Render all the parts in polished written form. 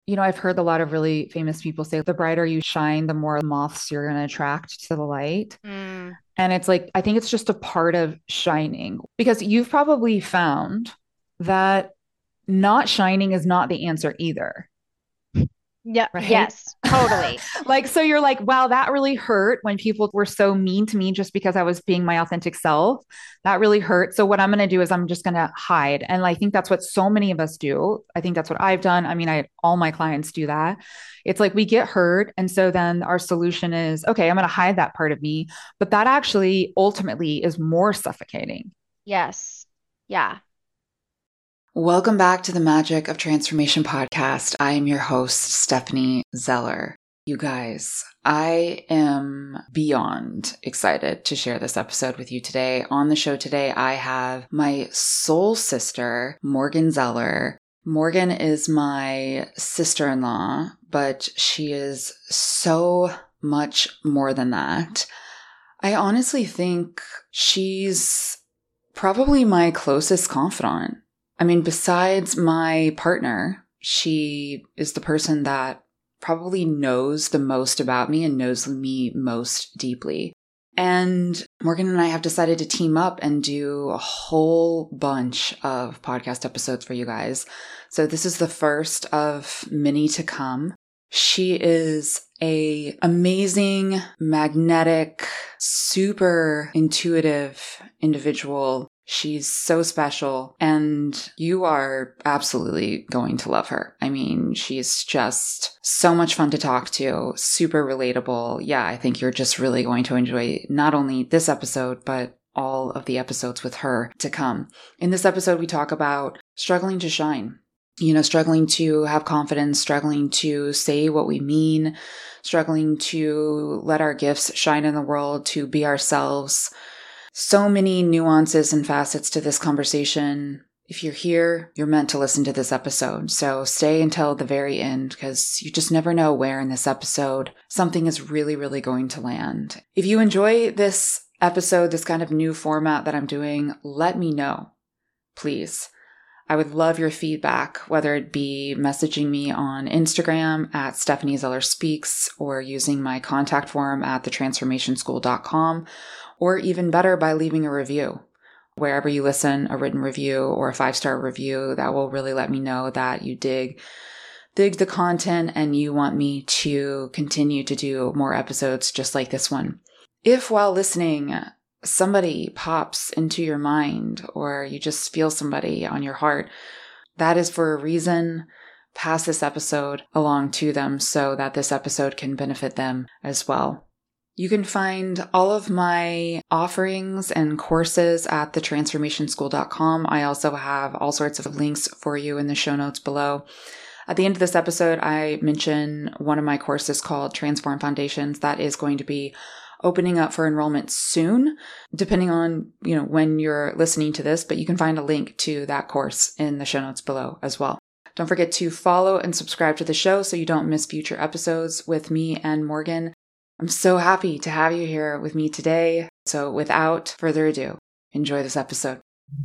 I've heard a lot of really famous people say the brighter you shine, the more moths you're going to attract to the light. Mm, And it's like, I think it's just a part of shining because you've probably found that not shining is not the answer either, yeah, right? yes, totally. Like, so you're like, wow, that really hurt when people were so mean to me just because I was being my authentic self. That really hurt. So, what I'm going to do is I'm just going to hide. And I think that's what so many of us do. I think that's what I've done. I mean, all my clients do that. It's like we get hurt. And so then our solution is, okay, I'm going to hide that part of me. But that actually ultimately is more suffocating. Yes. Yeah. Welcome back to the Magic of Transformation podcast. I am your host, Stephanie Zeller. You guys, I am beyond excited to share this episode with you today. On the show today, I have my soul sister, Morgan Zeller. Morgan is my sister-in-law, but she is so much more than that. I honestly think she's probably my closest confidant. I mean, besides my partner, she is the person that probably knows the most about me and knows me most deeply. And Morgan and I have decided to team up and do a whole bunch of podcast episodes for you guys. So this is the first of many to come. She is a amazing, magnetic, super intuitive individual. She's so special, and you are absolutely going to love her. I mean, she's just so much fun to talk to, super relatable. Yeah, I think you're just really going to enjoy not only this episode, but all of the episodes with her to come. In this episode, we talk about struggling to shine. Struggling to have confidence, struggling to say what we mean, struggling to let our gifts shine in the world, to be ourselves. So many nuances and facets to this conversation. If you're here, you're meant to listen to this episode. So stay until the very end because you just never know where in this episode something is really, really going to land. If you enjoy this episode, this kind of new format that I'm doing, let me know, please. I would love your feedback, whether it be messaging me on Instagram at Stephanie Zeller Speaks or using my contact form at thetransformationschool.com, or even better by leaving a review. Wherever you listen, a written review or a 5-star review, that will really let me know that you dig the content and you want me to continue to do more episodes just like this one. If while listening, somebody pops into your mind or you just feel somebody on your heart, that is for a reason. Pass this episode along to them so that this episode can benefit them as well. You can find all of my offerings and courses at thetransformationschool.com. I also have all sorts of links for you in the show notes below. At the end of this episode, I mention one of my courses called Transform Foundations that is going to be opening up for enrollment soon, depending on, when you're listening to this, but you can find a link to that course in the show notes below as well. Don't forget to follow and subscribe to the show so you don't miss future episodes with me and Morgan. I'm so happy to have you here with me today. So without further ado, enjoy this episode.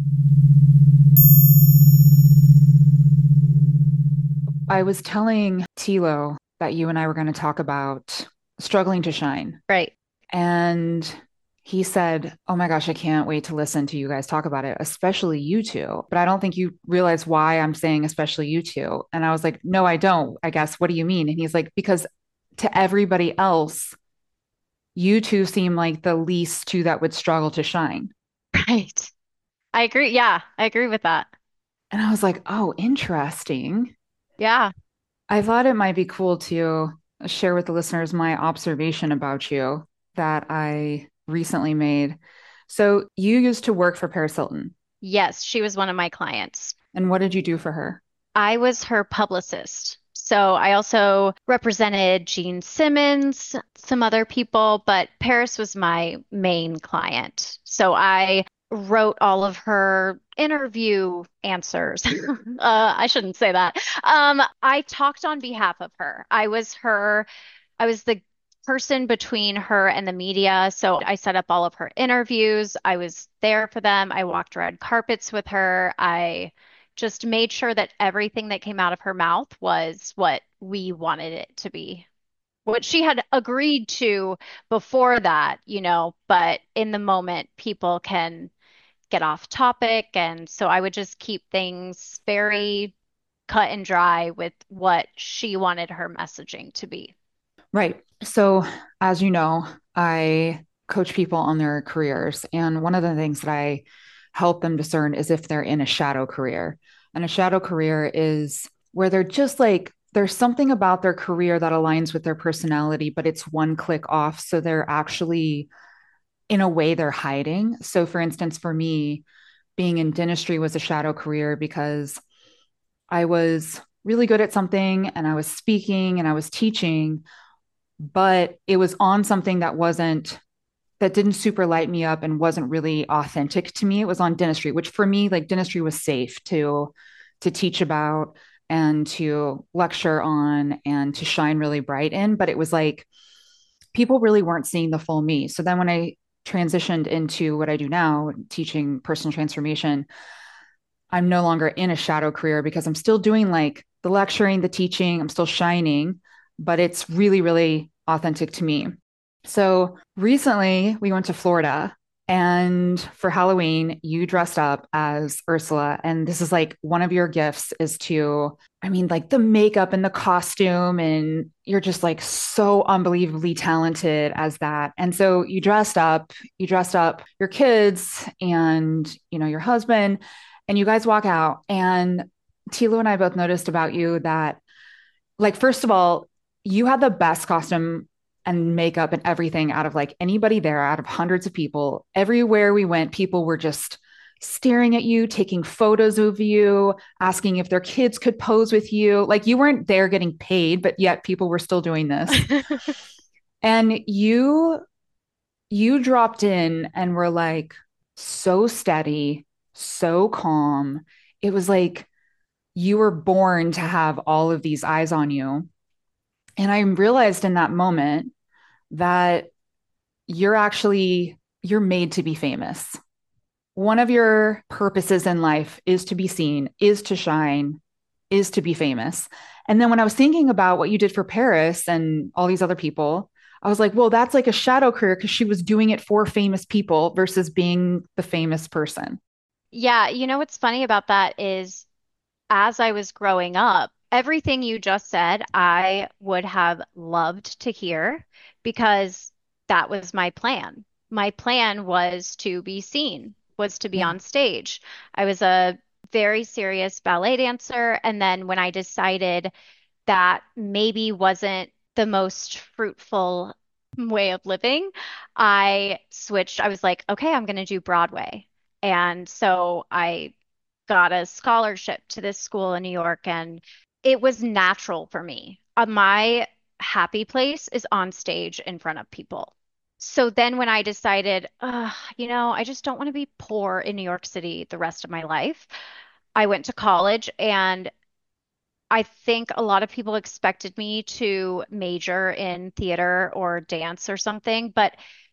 I was telling Tilo that you and I were going to talk about struggling to shine. Right. And he said, oh my gosh, I can't wait to listen to you guys talk about it, especially you two. But I don't think you realize why I'm saying, especially you two. And I was like, no, I don't. I guess, what do you mean? And he's like, because to everybody else, you two seem like the least two that would struggle to shine. Right. I agree. Yeah, I agree with that. And I was like, oh, interesting. Yeah. I thought it might be cool to share with the listeners my observation about you that I recently made. So, you used to work for Paris Hilton. Yes, she was one of my clients. And what did you do for her? I was her publicist. So I also represented Gene Simmons, some other people, but Paris was my main client. So I wrote all of her interview answers. I shouldn't say that. I talked on behalf of her. I was the person between her and the media. So I set up all of her interviews. I was there for them. I walked red carpets with her. I just made sure that everything that came out of her mouth was what we wanted it to be. What she had agreed to before that, but in the moment, people can get off topic. And so I would just keep things very cut and dry with what she wanted her messaging to be. Right. So, as you know, I coach people on their careers. And one of the things that I help them discern is if they're in a shadow career. And a shadow career is where they're just like, there's something about their career that aligns with their personality, but it's one click off. So they're actually, in a way, they're hiding. So, for instance, for me, being in dentistry was a shadow career because I was really good at something and I was speaking and I was teaching, but it was on something that didn't super light me up and wasn't really authentic to me. It was on dentistry, which for me, like dentistry was safe to teach about and to lecture on and to shine really bright in. But it was like people really weren't seeing the full me. So then when I transitioned into what I do now, teaching personal transformation, I'm no longer in a shadow career because I'm still doing like the lecturing, the teaching, I'm still shining, but it's really, really authentic to me. So recently we went to Florida and for Halloween, you dressed up as Ursula. And this is like one of your gifts is to, I mean, like the makeup and the costume, and you're just like so unbelievably talented as that. And so you dressed up your kids and, your husband, and you guys walk out. And Tilo and I both noticed about you that, like, first of all, you had the best costume and makeup and everything out of like anybody there, out of hundreds of people. Everywhere we went, people were just staring at you, taking photos of you, asking if their kids could pose with you. Like you weren't there getting paid, but yet people were still doing this. And you dropped in and were like so steady, so calm. It was like you were born to have all of these eyes on you. And I realized in that moment that you're made to be famous. One of your purposes in life is to be seen, is to shine, is to be famous. And then when I was thinking about what you did for Paris and all these other people, I was like, well, that's like a shadow career because she was doing it for famous people versus being the famous person. Yeah, what's funny about that is as I was growing up, everything you just said, I would have loved to hear because that was my plan. My plan was to be seen, was to be Yeah. on stage. I was a very serious ballet dancer. And then when I decided that maybe wasn't the most fruitful way of living, I switched. I was like, okay, I'm going to do Broadway. And so I got a scholarship to this school in New York, and it was natural for me. My happy place is on stage in front of people. So then when I decided, I just don't want to be poor in New York City the rest of my life, I went to college, and I think a lot of people expected me to major in theater or dance or something, but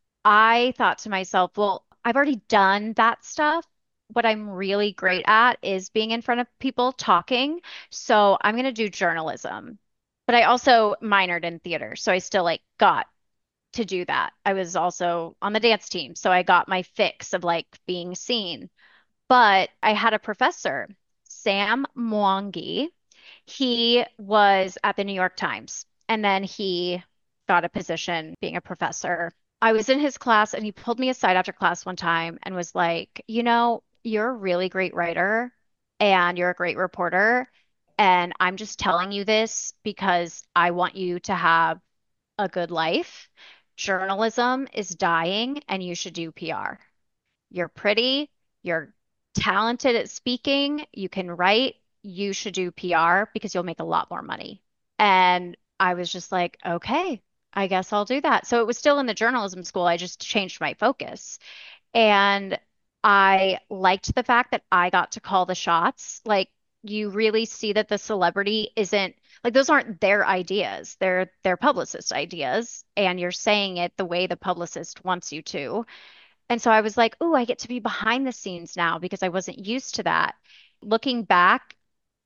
I thought to myself, well, I've already done that stuff. What I'm really great at is being in front of people talking. So I'm going to do journalism. But I also minored in theater. So I still like got to do that. I was also on the dance team. So I got my fix of like being seen. But I had a professor, Sam Mwangi. He was at the New York Times and then he got a position being a professor. I was in his class and he pulled me aside after class one time and was like, you're a really great writer and you're a great reporter. And I'm just telling you this because I want you to have a good life. Journalism is dying and you should do PR. You're pretty, you're talented at speaking, you can write, you should do PR because you'll make a lot more money. And I was just like, okay, I guess I'll do that. So it was still in the journalism school. I just changed my focus. And I liked the fact that I got to call the shots. Like you really see that the celebrity isn't like those aren't their ideas. They're their publicist ideas. And you're saying it the way the publicist wants you to. And so I was like, oh, I get to be behind the scenes now because I wasn't used to that. Looking back,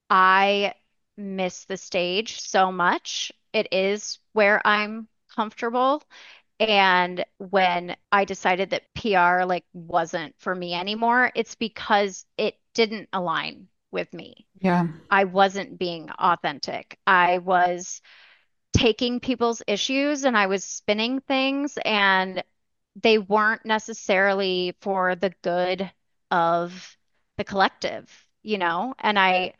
I miss the stage so much. It is where I'm comfortable. And when I decided that PR like wasn't for me anymore, it's because it didn't align with me. Yeah. I wasn't being authentic. I was taking people's issues and I was spinning things, and they weren't necessarily for the good of the collective, you know? And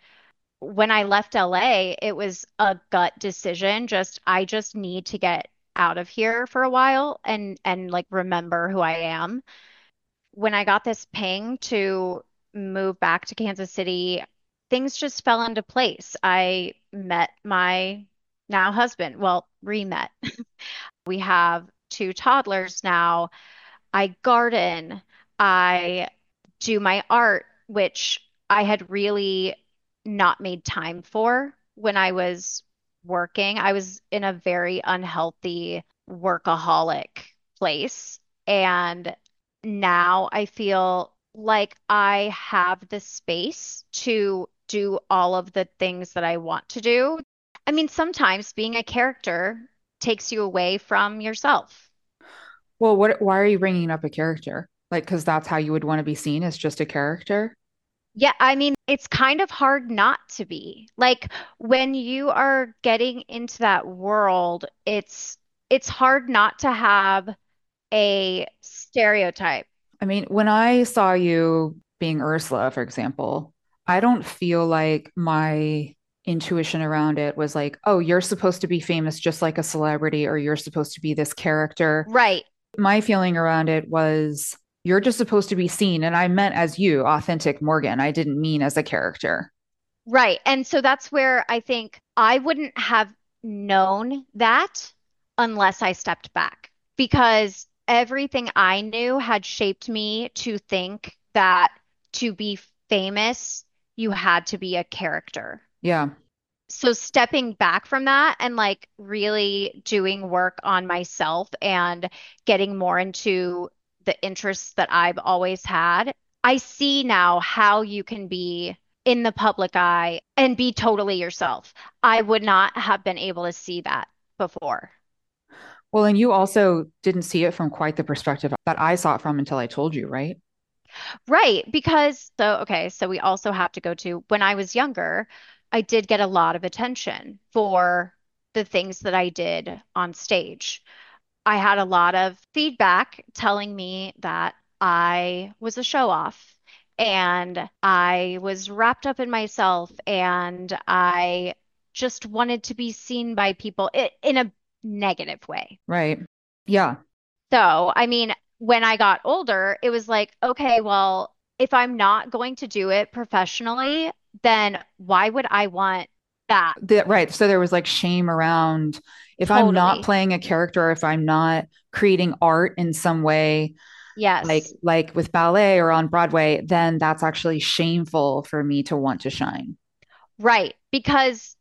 when I left LA, it was a gut decision. I just need to get out of here for a while and like remember who I am. When I got this ping to move back to Kansas City, things just fell into place. I met my now husband, well, re-met. We have two toddlers now. I garden. I do my art, which I had really not made time for when I was working. I was in a very unhealthy workaholic place. And now I feel like I have the space to do all of the things that I want to do. I mean, sometimes being a character takes you away from yourself. Well, why are you bringing up a character? Like, because that's how you would want to be seen as just a character? Yeah, I mean, it's kind of hard not to be. Like when you are getting into that world, it's hard not to have a stereotype. I mean, when I saw you being Ursula, for example, I don't feel like my intuition around it was like, oh, you're supposed to be famous just like a celebrity, or you're supposed to be this character. Right. My feeling around it was you're just supposed to be seen. And I meant as you, authentic Morgan. I didn't mean as a character. Right. And so that's where I think I wouldn't have known that unless I stepped back, because everything I knew had shaped me to think that to be famous, you had to be a character. Yeah. So stepping back from that and like really doing work on myself and getting more into the interests that I've always had, I see now how you can be in the public eye and be totally yourself. I would not have been able to see that before. Well, and you also didn't see it from quite the perspective that I saw it from until I told you, right? Right, because okay, so we also have to go to when I was younger, I did get a lot of attention for the things that I did on stage. I had a lot of feedback telling me that I was a show off and I was wrapped up in myself and I just wanted to be seen by people in a negative way. Right. Yeah. So, I mean, when I got older, it was like, okay, well, if I'm not going to do it professionally, then why would I want that? Right. So there was like shame around if I'm not Totally. playing a character, or if I'm not creating art in some way, Yes. like with ballet or on Broadway, then that's actually shameful for me to want to shine. Right. Because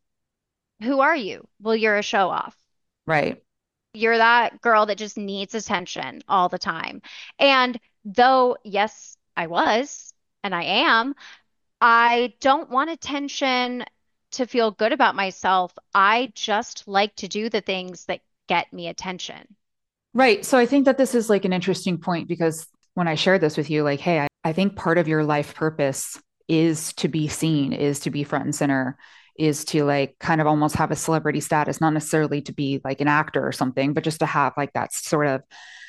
who are you? Well, you're a show off. Right. You're that girl that just needs attention all the time. And though, yes, I was, and I am, I don't want attention to feel good about myself. I just like to do the things that get me attention. Right. So I think that this is like an interesting point because when I shared this with you, like, hey, I think part of your life purpose is to be seen, is to be front and center, is to like kind of almost have a celebrity status, not necessarily to be like an actor or something, but just to have like that sort of.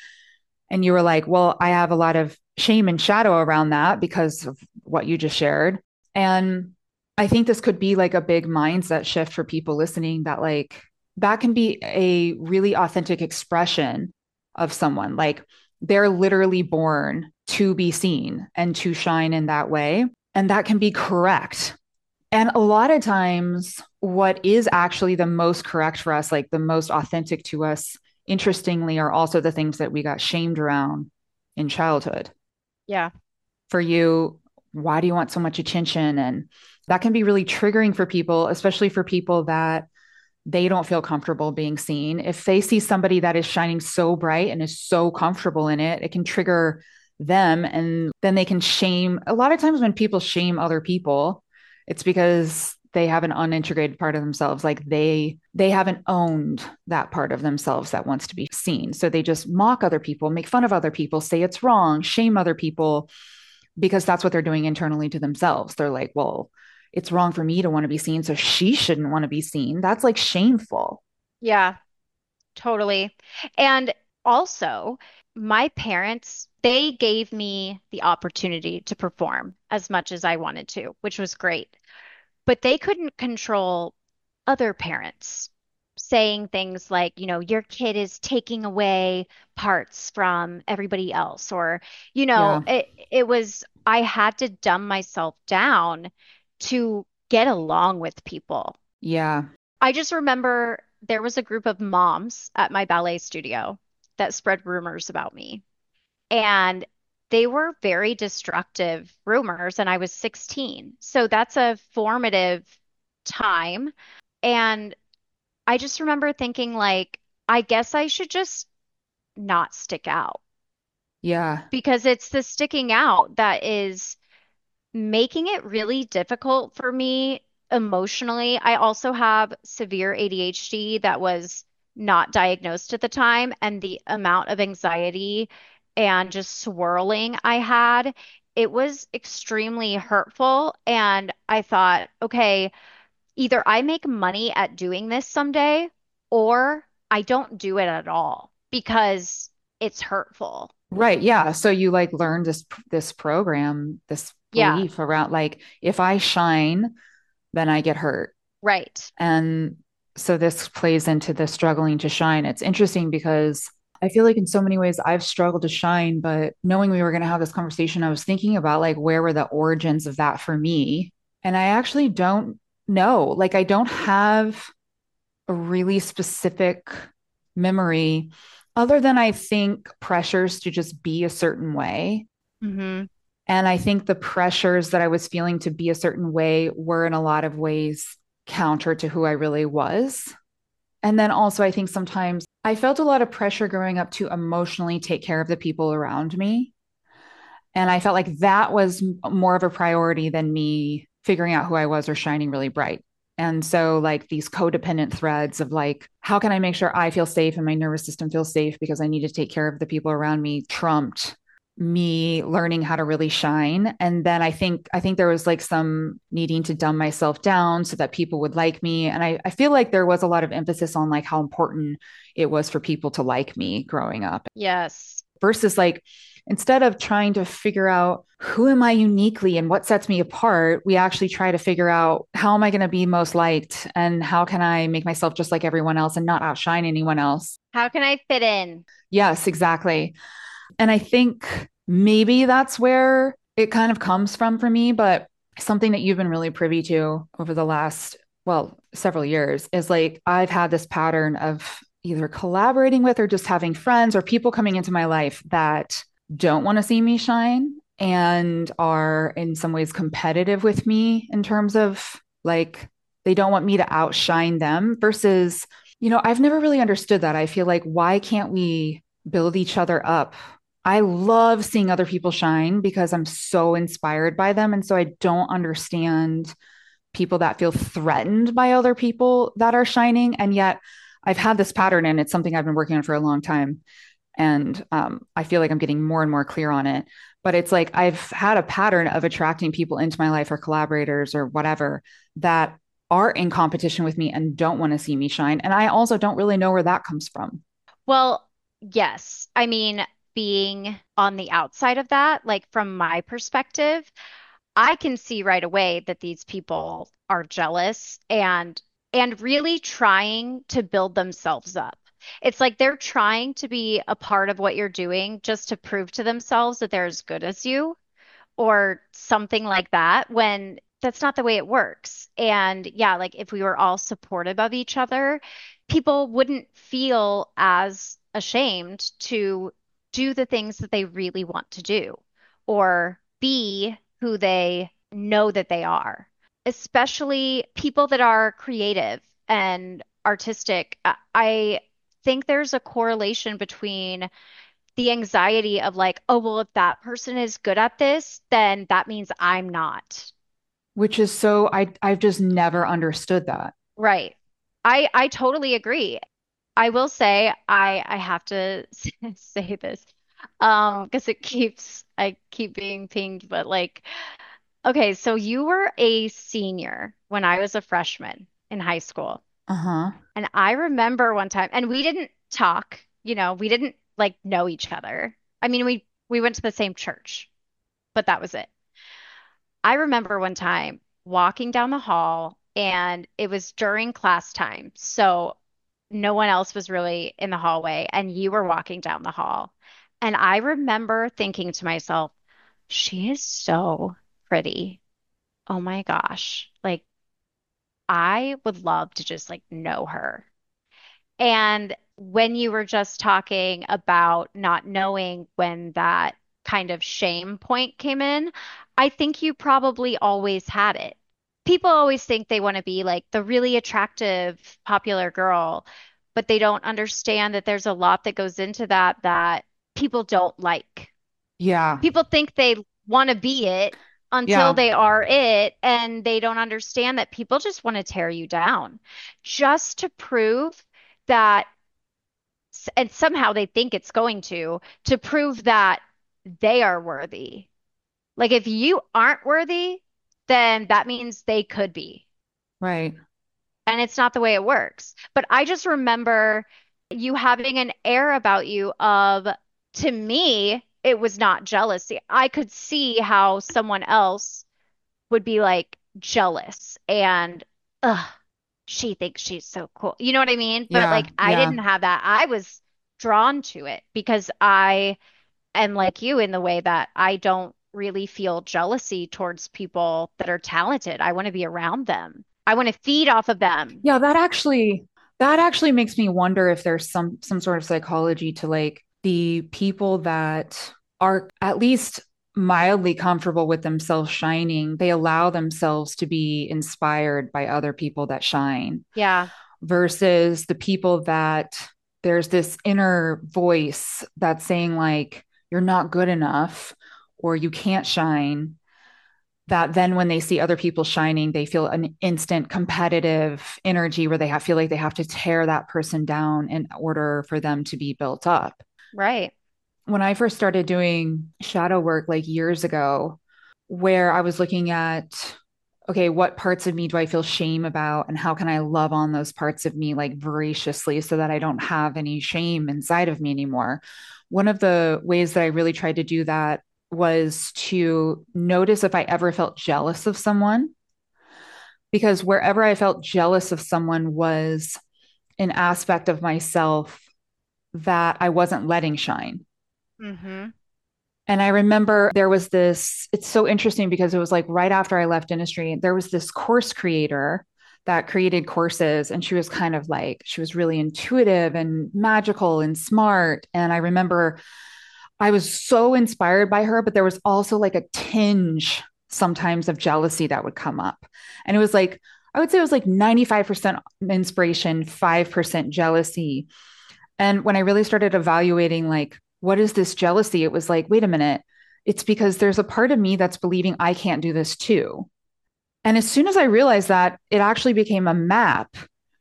And you were like, well, I have a lot of shame and shadow around that because of what you just shared. And I think this could be like a big mindset shift for people listening that like that can be a really authentic expression of someone. Like they're literally born to be seen and to shine in that way. And that can be correct. And a lot of times, what is actually the most correct for us, like the most authentic to us, interestingly, are also the things that we got shamed around in childhood. Yeah. For you, why do you want so much attention? And that can be really triggering for people, especially for people that they don't feel comfortable being seen. If they see somebody that is shining so bright and is so comfortable in it, it can trigger them, and then they can shame. A lot of times when people shame other people, it's because they have an unintegrated part of themselves. Like they haven't owned that part of themselves that wants to be seen. So they just mock other people, make fun of other people, say it's wrong, shame other people, because that's what they're doing internally to themselves. They're like, well, it's wrong for me to want to be seen, so she shouldn't want to be seen. That's like shameful. Yeah, totally. And also, my parents, they gave me the opportunity to perform as much as I wanted to, which was great. But they couldn't control other parents saying things like, your kid is taking away parts from everybody else, or, Yeah. it was, I had to dumb myself down to get along with people. Yeah. I just remember there was a group of moms at my ballet studio that spread rumors about me. And they were very destructive rumors, and I was 16. So that's a formative time. And I just remember thinking, like, I guess I should just not stick out Yeah. because it's the sticking out that is making it really difficult for me emotionally. I also have severe ADHD that was not diagnosed at the time, and the amount of anxiety and just swirling I had, it was extremely hurtful. And I thought, okay, either I make money at doing this someday, or I don't do it at all because it's hurtful. Right. Yeah. So you like learned this program, this Yeah, belief around like if I shine, then I get hurt. right. And so this plays into the struggling to shine. It's interesting because I feel like in so many ways I've struggled to shine, but knowing we were going to have this conversation, I was thinking about like where were the origins of that for me? And I actually don't know. Like I don't have a really specific memory other than I think pressures to just be a certain way. Hmm. And I think the pressures that I was feeling to be a certain way were in a lot of ways counter to who I really was. And then also, I think sometimes I felt a lot of pressure growing up to emotionally take care of the people around me. And I felt like that was more of a priority than me figuring out who I was or shining really bright. And so, like these codependent threads of like, how can I make sure I feel safe and my nervous system feels safe because I need to take care of the people around me trumped me learning how to really shine. And then I think there was like some needing to dumb myself down so that people would like me. And I feel like there was a lot of emphasis on like how important it was for people to like me growing up Yes. versus like instead of trying to figure out who am I uniquely and what sets me apart, we actually try to figure out how am I going to be most liked and how can I make myself just like everyone else and not outshine anyone else. How can I fit in? Yes, exactly. And I think maybe that's where it kind of comes from for me, but something that you've been really privy to over the last, well, several years is like I've had this pattern of either collaborating with or just having friends or people coming into my life that don't want to see me shine and are in some ways competitive with me in terms of like they don't want me to outshine them versus, I've never really understood that. I feel like why can't we build each other up? I love seeing other people shine because I'm so inspired by them. And so I don't understand people that feel threatened by other people that are shining. And yet I've had this pattern and it's something I've been working on for a long time. And I feel like I'm getting more and more clear on it. But it's like I've had a pattern of attracting people into my life or collaborators or whatever that are in competition with me and don't want to see me shine. And I also don't really know where that comes from. Well, yes. I mean, being on the outside of that, like from my perspective, I can see right away that these people are jealous and really trying to build themselves up. It's like they're trying to be a part of what you're doing just to prove to themselves that they're as good as you or something like that when that's not the way it works. And yeah, like if we were all supportive of each other, people wouldn't feel as ashamed to do the things that they really want to do or be who they know that they are, especially people that are creative and artistic. I think there's a correlation between the anxiety of like, oh, well, if that person is good at this, then that means I'm not. Which is so I've just never understood that. Right. I totally agree. I will say I have to say this because I keep being pinged, but like, okay, so you were a senior when I was a freshman in high school. Uh-huh. And I remember one time, and we didn't talk, we didn't like know each other. I mean, we went to the same church, but that was it. I remember one time walking down the hall, and it was during class time. So no one else was really in the hallway, and you were walking down the hall. And I remember thinking to myself, she is so pretty. Oh my gosh. Like, I would love to just like know her. And when you were just talking about not knowing when that kind of shame point came in, I think you probably always had it. People always think they want to be like the really attractive, popular girl, but they don't understand that there's a lot that goes into that people don't like. Yeah. People think they want to be it until Yeah. they are it, and they don't understand that people just want to tear you down just to prove that, and somehow they think it's going to prove that they are worthy. Like if you aren't worthy, then that means they could be. Right. And it's not the way it works. But I just remember you having an air about you of, to me, it was not jealousy. I could see how someone else would be like jealous and, ugh, she thinks she's so cool. You know what I mean? But Yeah. like, I Yeah. didn't have that. I was drawn to it because I am like you in the way that I don't really feel jealousy towards people that are talented. I want to be around them. I want to feed off of them. Yeah, that actually makes me wonder if there's some sort of psychology to like the people that are at least mildly comfortable with themselves shining. They allow themselves to be inspired by other people that shine Yeah, versus the people that there's this inner voice that's saying like you're not good enough or you can't shine, that then when they see other people shining, they feel an instant competitive energy where feel like they have to tear that person down in order for them to be built up. right. When I first started doing shadow work like years ago, where I was looking at, okay, what parts of me do I feel shame about? And how can I love on those parts of me like voraciously so that I don't have any shame inside of me anymore? One of the ways that I really tried to do that was to notice if I ever felt jealous of someone, because wherever I felt jealous of someone was an aspect of myself that I wasn't letting shine. Mm-hmm. And I remember there was this, it's so interesting because it was like right after I left industry, there was this course creator that created courses. And she was kind of like, she was really intuitive and magical and smart. And I remember I was so inspired by her, but there was also like a tinge sometimes of jealousy that would come up. And it was like, I would say it was like 95% inspiration, 5% jealousy. And when I really started evaluating, like, what is this jealousy? It was like, wait a minute. It's because there's a part of me that's believing I can't do this too. And as soon as I realized that, it actually became a map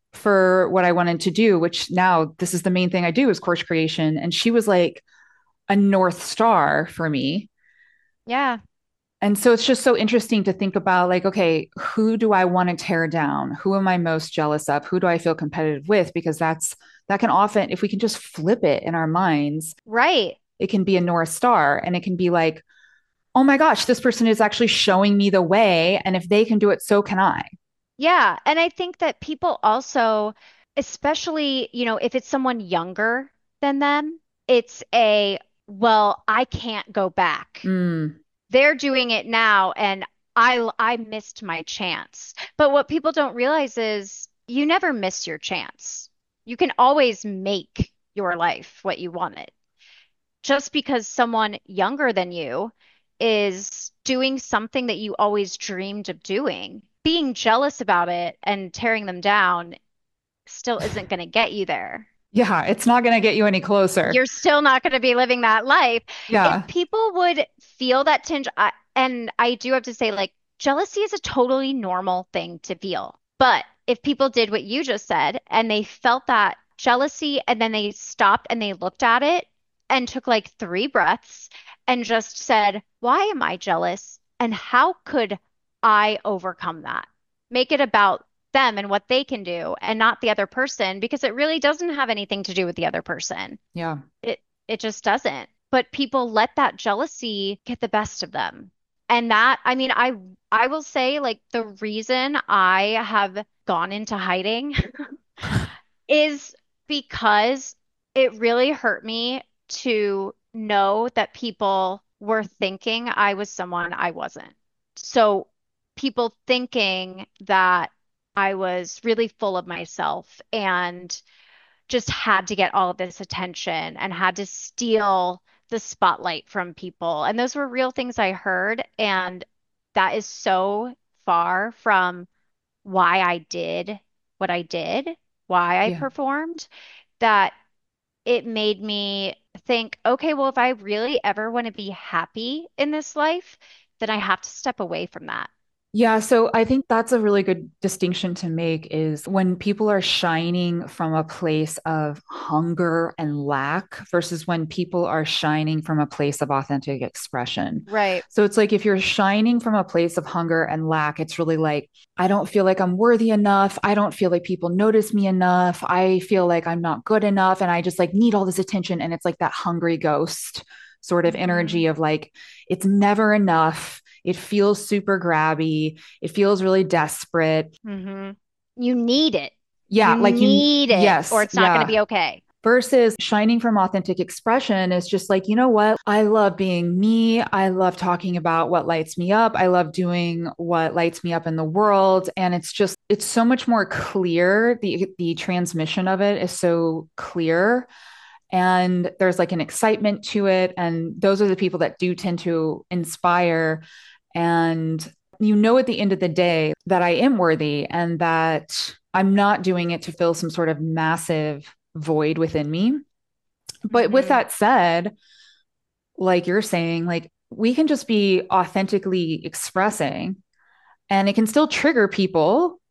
for what I wanted to do, which now this is the main thing I do is course creation. And she was like a North Star for me. Yeah. And so it's just so interesting to think about like, okay, who do I want to tear down? Who am I most jealous of? Who do I feel competitive with? Because that can often, if we can just flip it in our minds, Right. it can be a North Star and it can be like, oh my gosh, this person is actually showing me the way. And if they can do it, so can I. Yeah. And I think that people also, especially, if it's someone younger than them, it's well, I can't go back. Mm, They're doing it now, and I missed my chance. But what people don't realize is you never miss your chance. You can always make your life what you want it. Just because someone younger than you is doing something that you always dreamed of doing, being jealous about it and tearing them down still isn't going to get you there. Yeah, it's not going to get you any closer. You're still not going to be living that life. If Yeah. people would feel that tinge, and I do have to say, like, jealousy is a totally normal thing to feel. But if people did what you just said and they felt that jealousy and then they stopped and they looked at it and took like 3 breaths and just said, why am I jealous? And how could I overcome that? Make it about them and what they can do and not the other person because it really doesn't have anything to do with the other person. Yeah. It just doesn't. But people let that jealousy get the best of them. And that, I mean, I will say like the reason I have gone into hiding is because it really hurt me to know that people were thinking I was someone I wasn't. So people thinking that I was really full of myself and just had to get all of this attention and had to steal the spotlight from people. And those were real things I heard. And that is so far from why I did what I did, why I Yeah. performed, that it made me think, okay, well, if I really ever want to be happy in this life, then I have to step away from that. Yeah, so I think that's a really good distinction to make is when people are shining from a place of hunger and lack versus when people are shining from a place of authentic expression. Right. So it's like if you're shining from a place of hunger and lack, it's really like, I don't feel like I'm worthy enough. I don't feel like people notice me enough. I feel like I'm not good enough. And I just like need all this attention. And it's like that hungry ghost sort of Hmm. energy of like, it's never enough. It feels super grabby. It feels really desperate. Hmm. You need it. You Yeah, like need it, or yes, it's not going to yeah. be okay. Versus shining from authentic expression is just like, you know what? I love being me. I love talking about what lights me up. I love doing what lights me up in the world. And it's just, it's so much more clear. The transmission of it is so clear. And there's like an excitement to it. And those are the people that do tend to inspire. And you know, at the end of the day, that I am worthy and that I'm not doing it to fill some sort of massive void within me. But with Hmm. that said, like you're saying, like we can just be authentically expressing and it can still trigger people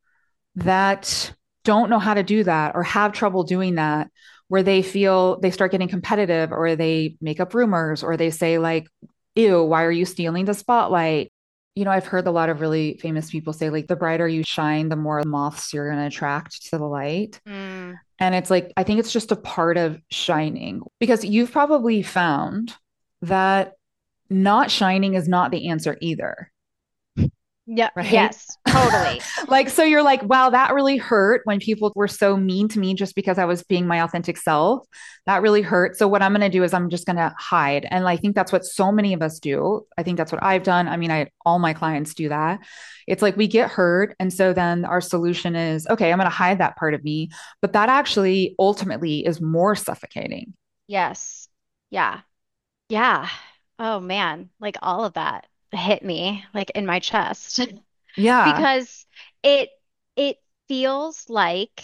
that don't know how to do that or have trouble doing that, where they feel they start getting competitive or they make up rumors or they say, like, ew, why are you stealing the spotlight? You know, I've heard a lot of really famous people say, like, the brighter you shine, the more moths you're going to attract to the light. Mm. And it's like, I think it's just a part of shining because you've probably found that not shining is not the answer either, Yeah, right? yes, totally. Like, so you're like, wow, that really hurt when people were so mean to me just because I was being my authentic self. That really hurt. So, what I'm going to do is I'm just going to hide. And I think that's what so many of us do. I think that's what I've done. I mean, all my clients do that. It's like we get hurt. And so then our solution is, okay, I'm going to hide that part of me. But that actually ultimately is more suffocating. Yes. Yeah. Yeah. Oh man, like all of that hit me like in my chest Yeah. because it it feels like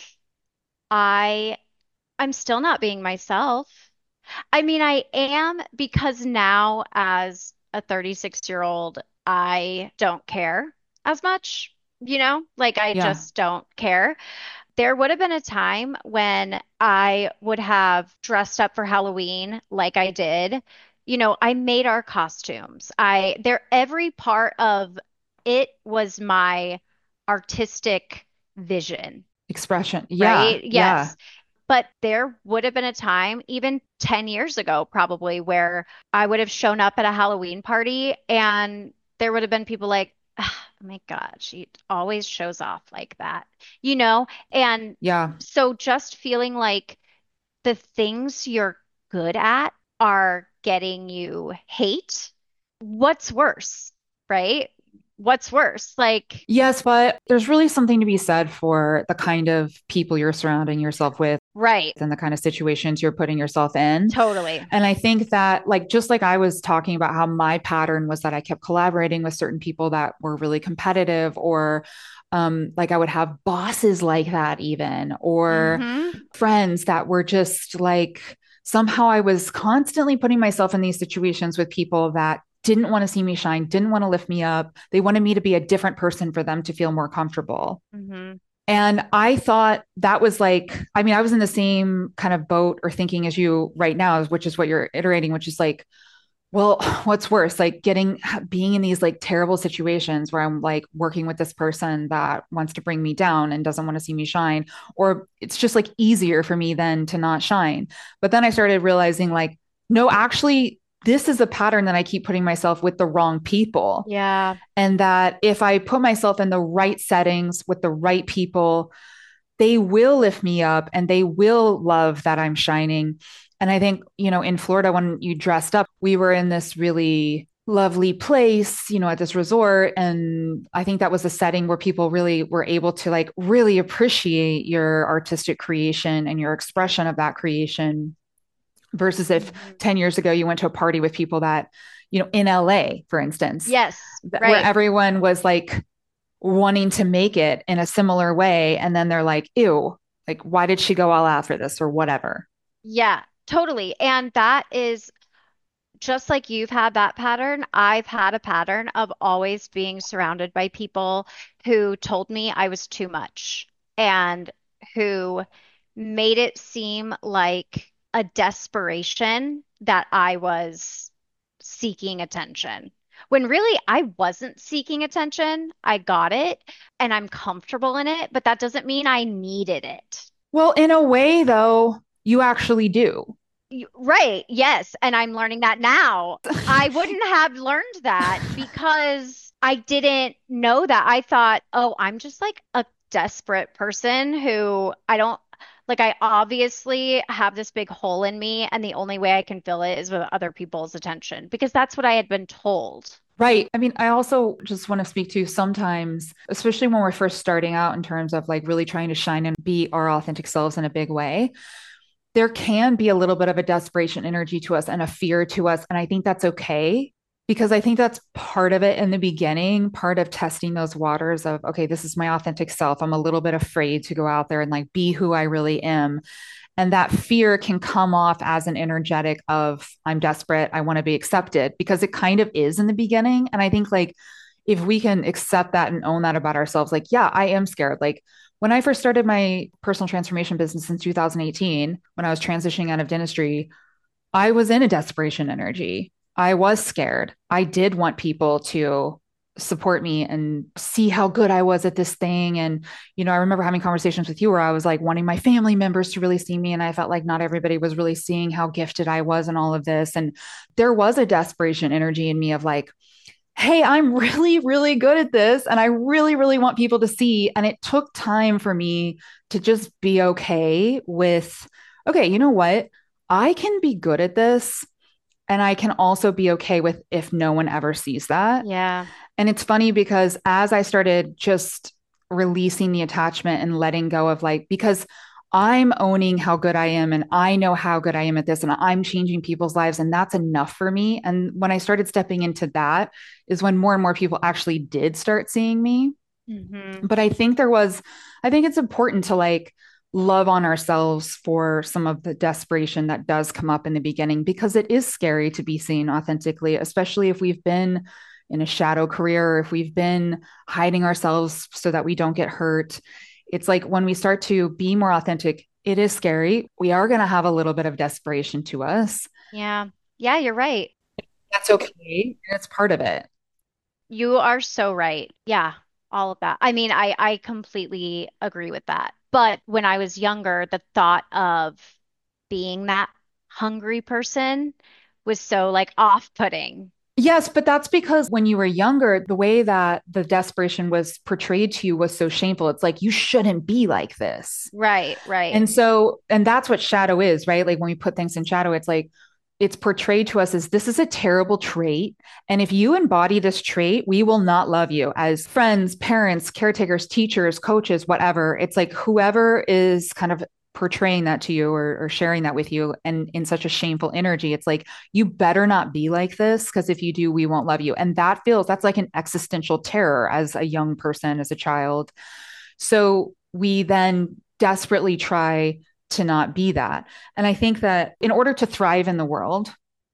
I I'm still not being myself. I mean, I am because now as a 36-year-old, I don't care as much, like I Yeah. just don't care. There would have been a time when I would have dressed up for Halloween like I did. I made our costumes. Every part of it was my artistic vision, Expression. Yeah. right? Yeah. Yes. But there would have been a time, even 10 years ago, probably, where I would have shown up at a Halloween party and there would have been people like, "Ah, oh my God, she always shows off like that, you know? And Yeah. so just feeling like the things you're good at are getting you hate, what's worse, right? what's worse? Like, Yes, but there's really something to be said for the kind of people you're surrounding yourself with right, and the kind of situations you're putting yourself in. totally. And I think that, like, just like I was talking about how my pattern was that I kept collaborating with certain people that were really competitive, or like I would have bosses like that, even, or Mm-hmm. friends that were just like, somehow I was constantly putting myself in these situations with people that didn't want to see me shine, didn't want to lift me up. They wanted me to be a different person for them to feel more comfortable. Mm-hmm. And I thought that was like, I mean, I was in the same kind of boat or thinking as you right now, which is what you're iterating, which is like, well, what's worse, like being in these like terrible situations where I'm like working with this person that wants to bring me down and doesn't want to see me shine, or it's just like easier for me than to not shine. But then I started realizing like, no, actually, this is a pattern that I keep putting myself with the wrong people. Yeah. And that if I put myself in the right settings with the right people, they will lift me up and they will love that I'm shining. And I think, in Florida, when you dressed up, we were in this really lovely place, at this resort. And I think that was a setting where people really were able to like really appreciate your artistic creation and your expression of that creation. Versus if Mm-hmm. 10 years ago you went to a party with people that, in LA, for instance, Yes, where right. everyone was like wanting to make it in a similar way. And then they're like, ew, like, why did she go all out for this or whatever? Yeah, totally. And that is just like you've had that pattern. I've had a pattern of always being surrounded by people who told me I was too much and who made it seem like a desperation that I was seeking attention. When really I wasn't seeking attention. I got it and I'm comfortable in it, but that doesn't mean I needed it. Well, in a way, though, you actually do. Right. Yes. And I'm learning that now. I wouldn't have learned that because I didn't know that. I thought, oh, I'm just like a desperate person who I don't like. I obviously have this big hole in me, and the only way I can fill it is with other people's attention because that's what I had been told. Right. I mean, I also just want to speak to sometimes, especially when we're first starting out in terms of like really trying to shine and be our authentic selves in a big way, there can be a little bit of a desperation energy to us and a fear to us. And I think that's okay, because I think that's part of it in the beginning, part of testing those waters of, okay, this is my authentic self. I'm a little bit afraid to go out there and like be who I really am. And that fear can come off as an energetic of, I'm desperate, I want to be accepted, because it kind of is in the beginning. And I think like if we can accept that and own that about ourselves, like, yeah, I am scared. Like when I first started my personal transformation business in 2018, when I was transitioning out of dentistry, I was in a desperation energy. I was scared. I did want people to support me and see how good I was at this thing. And, I remember having conversations with you where I was like wanting my family members to really see me. And I felt like not everybody was really seeing how gifted I was in all of this. And there was a desperation energy in me of like, hey, I'm really, really good at this. And I really, really want people to see. And it took time for me to just be okay with, okay, you know what? I can be good at this. And I can also be okay with if no one ever sees that. Yeah. And it's funny because as I started just releasing the attachment and letting go of like, because I'm owning how good I am and I know how good I am at this and I'm changing people's lives and that's enough for me. And when I started stepping into that is when more and more people actually did start seeing me. Hmm. But I think it's important to like love on ourselves for some of the desperation that does come up in the beginning, because it is scary to be seen authentically, especially if we've been in a shadow career or if we've been hiding ourselves so that we don't get hurt. It's like when we start to be more authentic, it is scary. We are going to have a little bit of desperation to us. Yeah. Yeah, you're right. That's okay. And it's part of it. You are so right. Yeah, all of that. I mean, I completely agree with that. But when I was younger, the thought of being that hungry person was so like off-putting. Yes, but that's because when you were younger, the way that the desperation was portrayed to you was so shameful. It's like, you shouldn't be like this. Right, right. And so, and that's what shadow is, right? Like when we put things in shadow, it's like, it's portrayed to us as this is a terrible trait. And if you embody this trait, we will not love you as friends, parents, caretakers, teachers, coaches, whatever. It's like whoever is kind of portraying that to you or sharing that with you and in such a shameful energy, it's like, you better not be like this because if you do, we won't love you. And that's like an existential terror as a young person, as a child. So we then desperately try to not be that. And I think that in order to thrive in the world,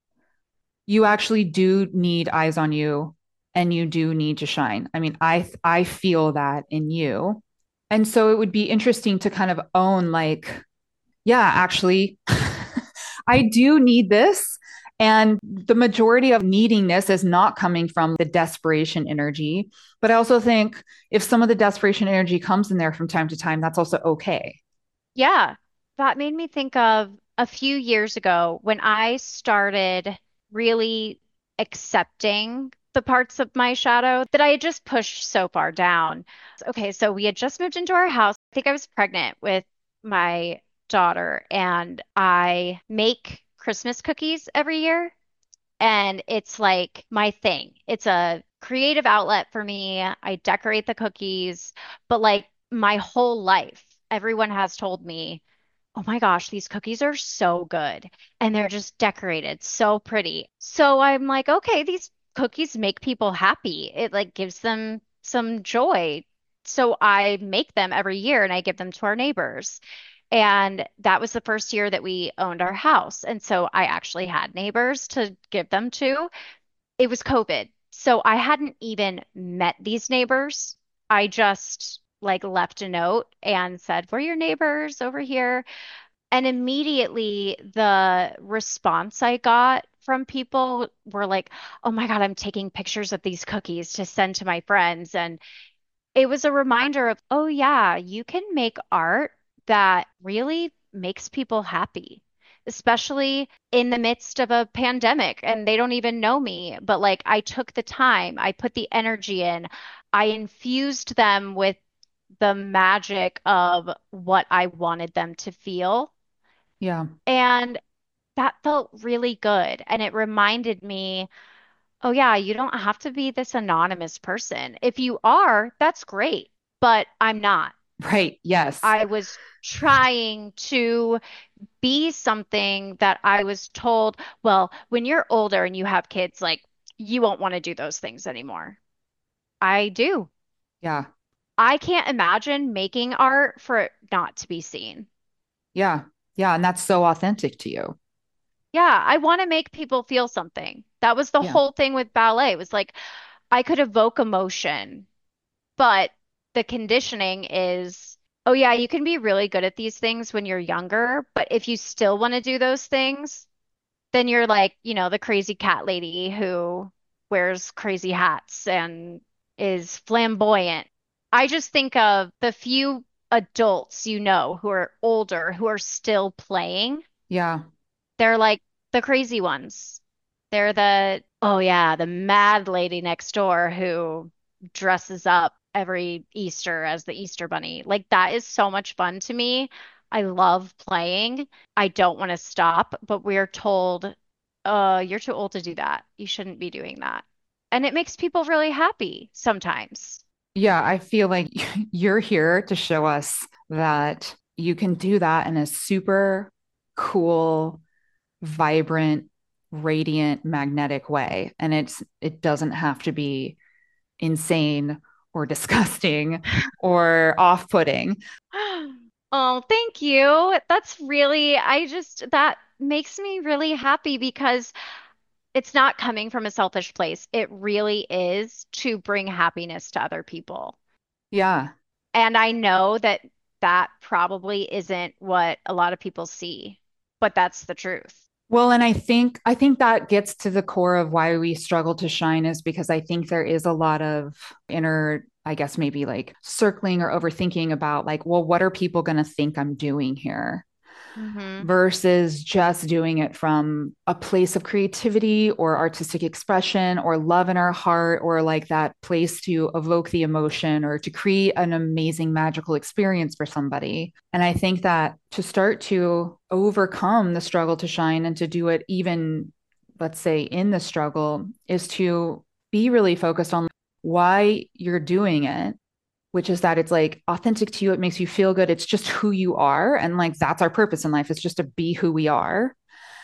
you actually do need eyes on you and you do need to shine. I mean, I feel that in you. And so it would be interesting to kind of own like, yeah, actually I do need this. And the majority of needing this is not coming from the desperation energy. But I also think if some of the desperation energy comes in there from time to time, that's also okay. Yeah, that made me think of a few years ago when I started really accepting the parts of my shadow that I had just pushed so far down. Okay, so we had just moved into our house. I think I was pregnant with my daughter, and I make Christmas cookies every year. And it's like my thing. It's a creative outlet for me. I decorate the cookies, but like my whole life, everyone has told me, oh my gosh, these cookies are so good. And they're just decorated so pretty. So I'm like, okay, these cookies make people happy. It like gives them some joy. So I make them every year and I give them to our neighbors. And that was the first year that we owned our house. And so I actually had neighbors to give them to. It was COVID. So I hadn't even met these neighbors. I just like left a note and said, we're your neighbors over here. And immediately the response I got from people were like, oh my God, I'm taking pictures of these cookies to send to my friends. And it was a reminder of, oh yeah, you can make art that really makes people happy, especially in the midst of a pandemic and they don't even know me. But like I took the time, I put the energy in, I infused them with the magic of what I wanted them to feel. Yeah. And that felt really good. And it reminded me, oh, yeah, you don't have to be this anonymous person. If you are, that's great, but I'm not. Right. Yes. I was trying to be something that I was told, well, when you're older and you have kids, like you won't want to do those things anymore. I do. Yeah. I can't imagine making art for it not to be seen. Yeah. Yeah. And that's so authentic to you. Yeah, I want to make people feel something. That was the Yeah. whole thing with ballet. It was like I could evoke emotion. But the conditioning is, oh yeah, you can be really good at these things when you're younger, but if you still want to do those things, then you're like, the crazy cat lady who wears crazy hats and is flamboyant. I just think of the few adults who are older who are still playing. Yeah. They're like the crazy ones. They're oh yeah, the mad lady next door who dresses up every Easter as the Easter bunny. Like that is so much fun to me. I love playing. I don't want to stop, but we're told, you're too old to do that. You shouldn't be doing that. And it makes people really happy sometimes. Yeah. I feel like you're here to show us that you can do that in a super cool, vibrant, radiant, magnetic way. And it doesn't have to be insane or disgusting or off-putting. Oh, thank you. That makes me really happy because it's not coming from a selfish place. It really is to bring happiness to other people. Yeah. And I know that that probably isn't what a lot of people see, but that's the truth. Well, and I think that gets to the core of why we struggle to shine is because I think there is a lot of inner, I guess maybe like circling or overthinking about like, well, what are people going to think I'm doing here? Hmm. versus just doing it from a place of creativity or artistic expression or love in our heart or like that place to evoke the emotion or to create an amazing magical experience for somebody. And I think that to start to overcome the struggle to shine and to do it even, let's say, in the struggle is to be really focused on why you're doing it, which is that it's like authentic to you. It makes you feel good. It's just who you are. And like that's our purpose in life. It's just to be who we are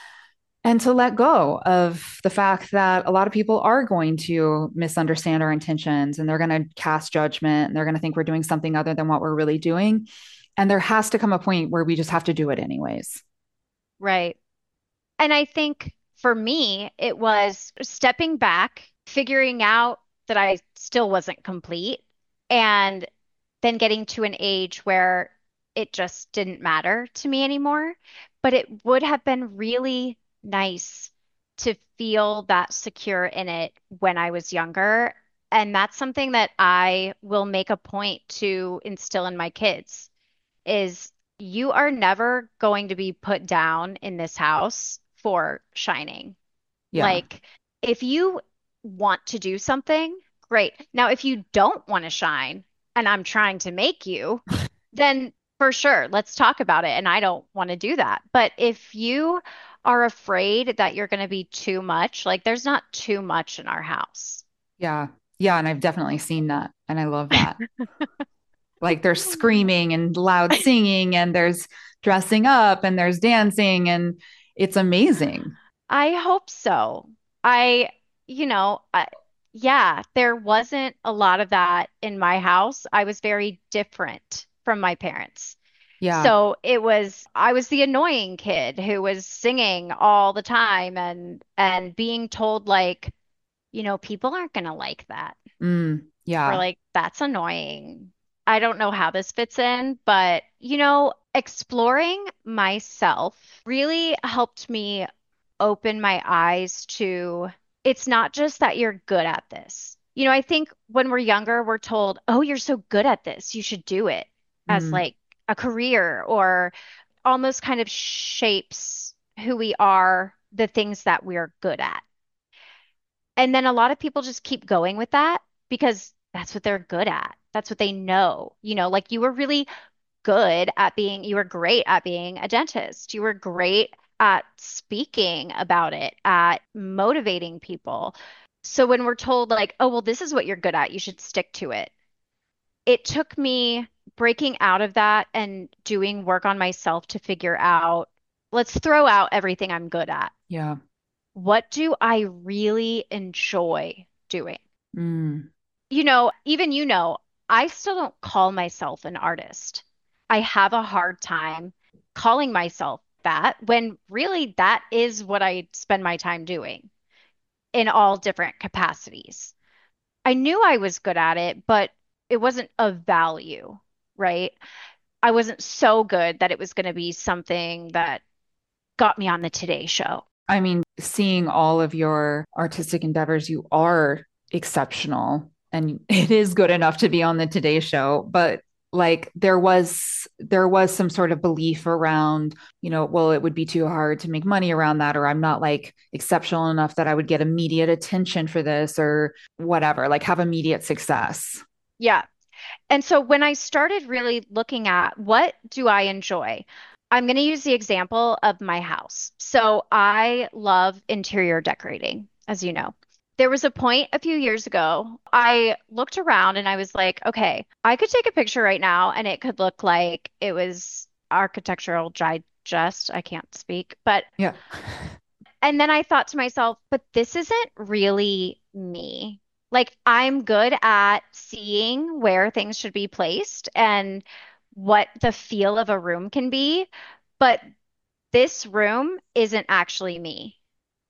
and to let go of the fact that a lot of people are going to misunderstand our intentions and they're going to cast judgment and they're going to think we're doing something other than what we're really doing. And there has to come a point where we just have to do it anyways. Right. And I think for me, it was stepping back, figuring out that I still wasn't complete, and then getting to an age where it just didn't matter to me anymore. But it would have been really nice to feel that secure in it when I was younger. And that's something that I will make a point to instill in my kids is you are never going to be put down in this house for shining. Yeah. Like, if you want to do something, great. Now, if you don't want to shine and I'm trying to make you, then for sure, let's talk about it. And I don't want to do that. But if you are afraid that you're going to be too much, like, there's not too much in our house. Yeah. Yeah. And I've definitely seen that. And I love that. Like there's screaming and loud singing and there's dressing up and there's dancing and it's amazing. I hope so. I, you know, I, yeah, there wasn't a lot of that in my house. I was very different from my parents. Yeah. So I was the annoying kid who was singing all the time and being told like, people aren't gonna like that. Or Yeah. like, that's annoying. I don't know how this fits in, but exploring myself really helped me open my eyes to it's not just that you're good at this. I think when we're younger, we're told, oh, you're so good at this, you should do it as Mm, like a career or almost kind of shapes who we are, the things that we're good at. And then a lot of people just keep going with that because that's what they're good at. That's what they know. Like you were really you were great at being a dentist. You were great at speaking about it, at motivating people. So when we're told, like, oh, well, this is what you're good at, you should stick to it. It took me breaking out of that and doing work on myself to figure out, let's throw out everything I'm good at. yeah. What do I really enjoy doing? Mm, Even I still don't call myself an artist. I have a hard time calling myself that when really that is what I spend my time doing in all different capacities. I knew I was good at it, but it wasn't of value, right? I wasn't so good that it was going to be something that got me on the Today Show. I mean, seeing all of your artistic endeavors, you are exceptional and it is good enough to be on the Today Show, but like there was some sort of belief around, well, it would be too hard to make money around that, or I'm not like exceptional enough that I would get immediate attention for this or whatever, like have immediate success. Yeah. And so when I started really looking at what do I enjoy, I'm going to use the example of my house. So I love interior decorating, as you know. There was a point a few years ago, I looked around and I was like, okay, I could take a picture right now and it could look like it was Architectural Digest. I can't speak, but Yeah. and then I thought to myself, but this isn't really me. Like, I'm good at seeing where things should be placed and what the feel of a room can be, but this room isn't actually me.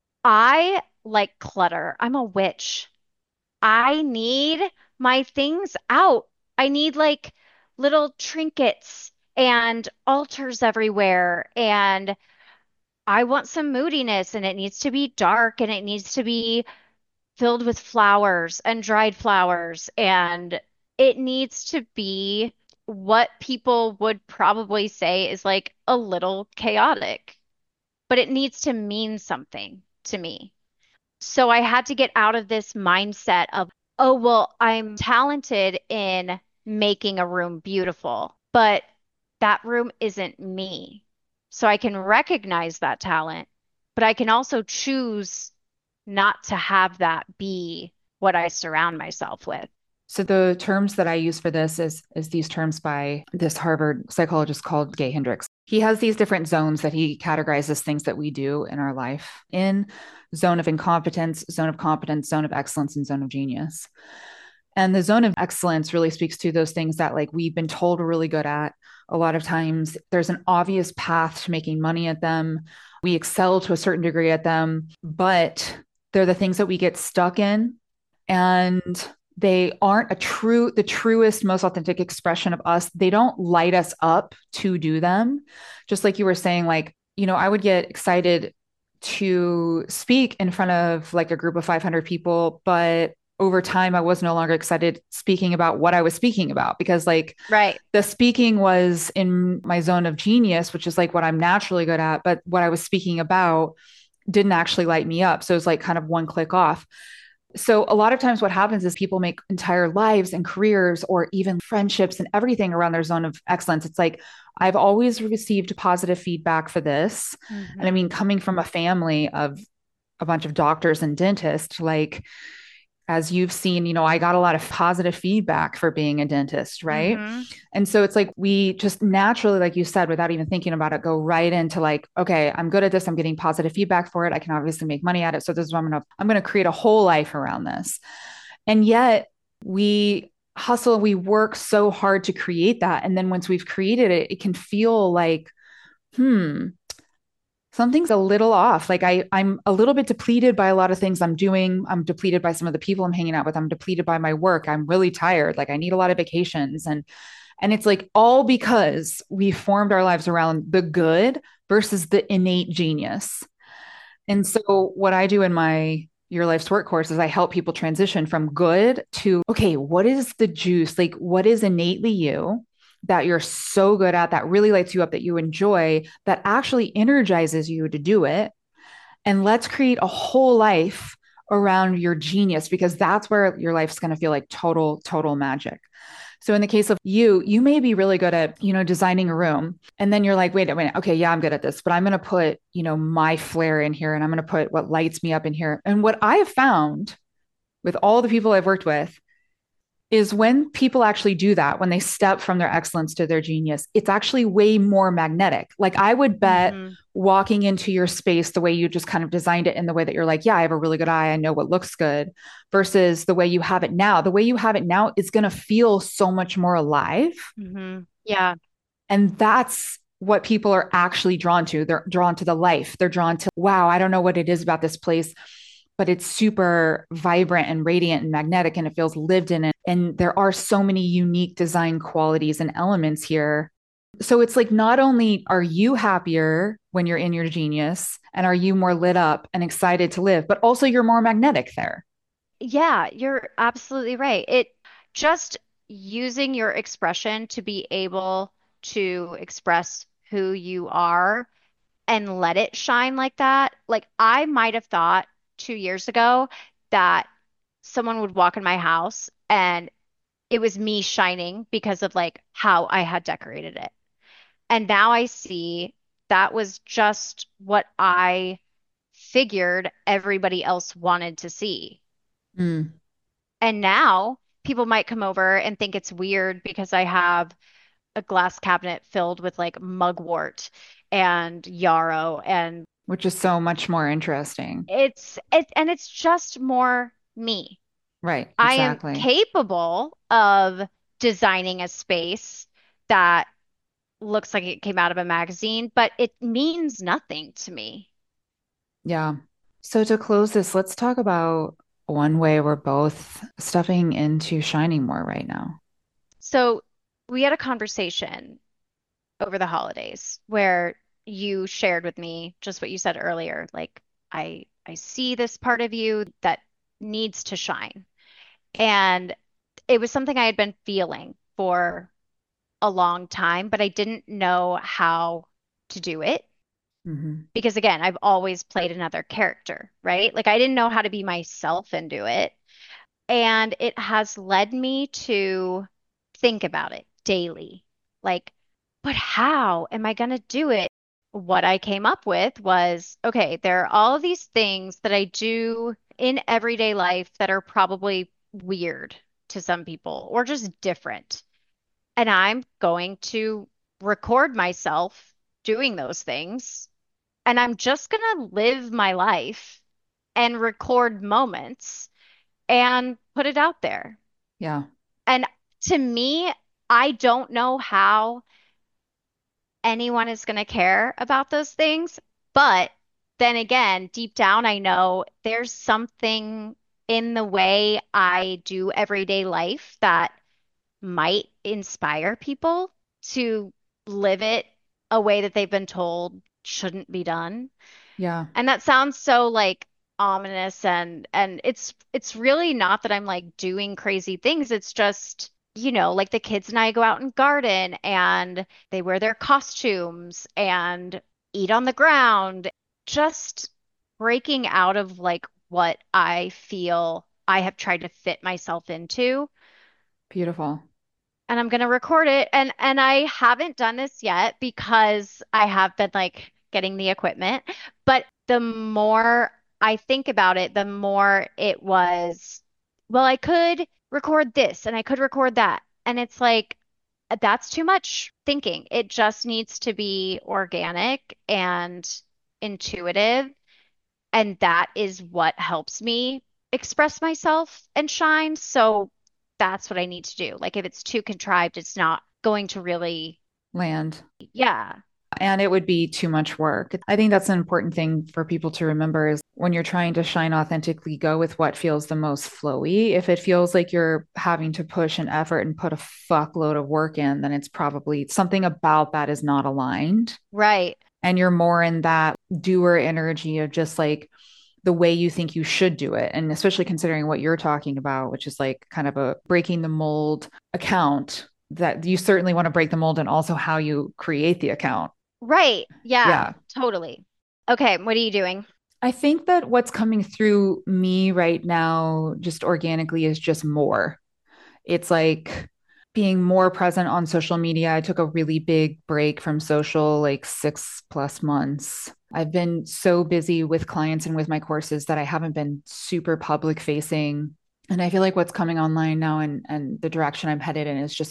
I like clutter. I'm a witch. I need my things out. I need like little trinkets and altars everywhere and I want some moodiness and it needs to be dark and it needs to be filled with flowers and dried flowers and it needs to be what people would probably say is like a little chaotic, but it needs to mean something to me. So I had to get out of this mindset of, oh, well, I'm talented in making a room beautiful, but that room isn't me. So I can recognize that talent, but I can also choose not to have that be what I surround myself with. So the terms that I use for this is these terms by this Harvard psychologist called Gay Hendricks. He has these different zones that he categorizes things that we do in our life in: zone of incompetence, zone of competence, zone of excellence, and zone of genius. And the zone of excellence really speaks to those things that like we've been told we're really good at. A lot of times there's an obvious path to making money at them. We excel to a certain degree at them, but they're the things that we get stuck in, and they aren't the truest, most authentic expression of us. They don't light us up to do them. Just like you were saying, like, I would get excited to speak in front of like a group of 500 people, but over time, I was no longer excited speaking about what I was speaking about, because like Right. the speaking was in my zone of genius, which is like what I'm naturally good at, but what I was speaking about didn't actually light me up. So it was like kind of one click off. So a lot of times what happens is people make entire lives and careers or even friendships and everything around their zone of excellence. It's like, I've always received positive feedback for this. And I Hmm. mean, coming from a family of a bunch of doctors and dentists, like, as you've seen, I got a lot of positive feedback for being a dentist, right? Hmm. And so it's like we just naturally, like you said, without even thinking about it, go right into like, okay, I'm good at this. I'm getting positive feedback for it. I can obviously make money at it. So this is what I'm gonna create a whole life around this. And yet we hustle, we work so hard to create that. And then once we've created it, it can feel like, hmm, something's a little off. Like I'm a little bit depleted by a lot of things I'm doing. I'm depleted by some of the people I'm hanging out with. I'm depleted by my work. I'm really tired. Like I need a lot of vacations. And it's like all because we formed our lives around the good versus the innate genius. And so what I do in my Your Life's Work course is I help people transition from good to, okay, what is the juice? Like what is innately you that you're so good at, that really lights you up, that you enjoy, that actually energizes you to do it? And let's create a whole life around your genius, because that's where your life's going to feel like total magic. So in the case of you, you may be really good at, designing a room. And then you're like, wait a minute. Okay, yeah, I'm good at this, but I'm going to put, my flair in here, and I'm going to put what lights me up in here. And what I have found with all the people I've worked with is when people actually do that, when they step from their excellence to their genius, it's actually way more magnetic. Like I would bet Hmm. walking into your space the way you just kind of designed it, in the way that you're like, yeah, I have a really good eye, I know what looks good, versus the way you have it now. The way you have it now is going to feel so much more alive. Hmm. Yeah. And that's what people are actually drawn to. They're drawn to the life. They're drawn to, wow, I don't know what it is about this place, but it's super vibrant and radiant and magnetic, and it feels lived in. It. And there are so many unique design qualities and elements here. So it's like, not only are you happier when you're in your genius and are you more lit up and excited to live, but also you're more magnetic there. Yeah, you're absolutely right. It just using your expression to be able to express who you are and let it shine like that. Like I might have thought 2 years ago that someone would walk in my house and it was me shining because of like how I had decorated it. And now I see that was just what I figured everybody else wanted to see. Mm, And now people might come over and think it's weird because I have a glass cabinet filled with like mugwort and yarrow and which is so much more interesting. it's just more me. Right, I am exactly. capable of designing a space that looks like it came out of a magazine, but it means nothing to me. Yeah. So to close this, let's talk about one way we're both stepping into shining more right now. So we had a conversation over the holidays where you shared with me just what you said earlier. Like, I see this part of you that needs to shine. And it was something I had been feeling for a long time, but I didn't know how to do it Hmm. because again, I've always played another character, right? Like I didn't know how to be myself and do it. And it has led me to think about it daily. Like, but how am I going to do it? What I came up with was, okay, there are all of these things that I do in everyday life that are probably weird to some people or just different. And I'm going to record myself doing those things. And I'm just going to live my life and record moments and put it out there. Yeah. And to me, I don't know how anyone is going to care about those things. But then again, deep down, I know there's something in the way I do everyday life that might inspire people to live it a way that they've been told shouldn't be done. Yeah. And that sounds so like ominous and it's really not that I'm like doing crazy things. It's just, like the kids and I go out and garden and they wear their costumes and eat on the ground. Just breaking out of like what I feel I have tried to fit myself into Beautiful. and I'm gonna record it. And I haven't done this yet because I have been like getting the equipment. But the more I think about it, the more it was, well, I could record this and I could record that. And it's like that's too much thinking. It just needs to be organic and intuitive. And that is what helps me express myself and shine. So that's what I need to do. Like if it's too contrived, it's not going to really, Land. yeah, And it would be too much work. I think that's an important thing for people to remember is when you're trying to shine authentically, go with what feels the most flowy. If it feels like you're having to push an effort and put a fuckload of work in, then it's probably something about that is not aligned. right. And you're more in that doer energy of just like the way you think you should do it. And especially considering what you're talking about, which is like kind of a breaking the mold account, that you certainly want to break the mold and also how you create the account. Right. Yeah, Yeah. totally. Okay, what are you doing? I think that what's coming through me right now, just organically, is just more. It's like being more present on social media. I took a really big break from social, like 6+ months. I've been so busy with clients and with my courses that I haven't been super public facing. And I feel like what's coming online now and the direction I'm headed in is just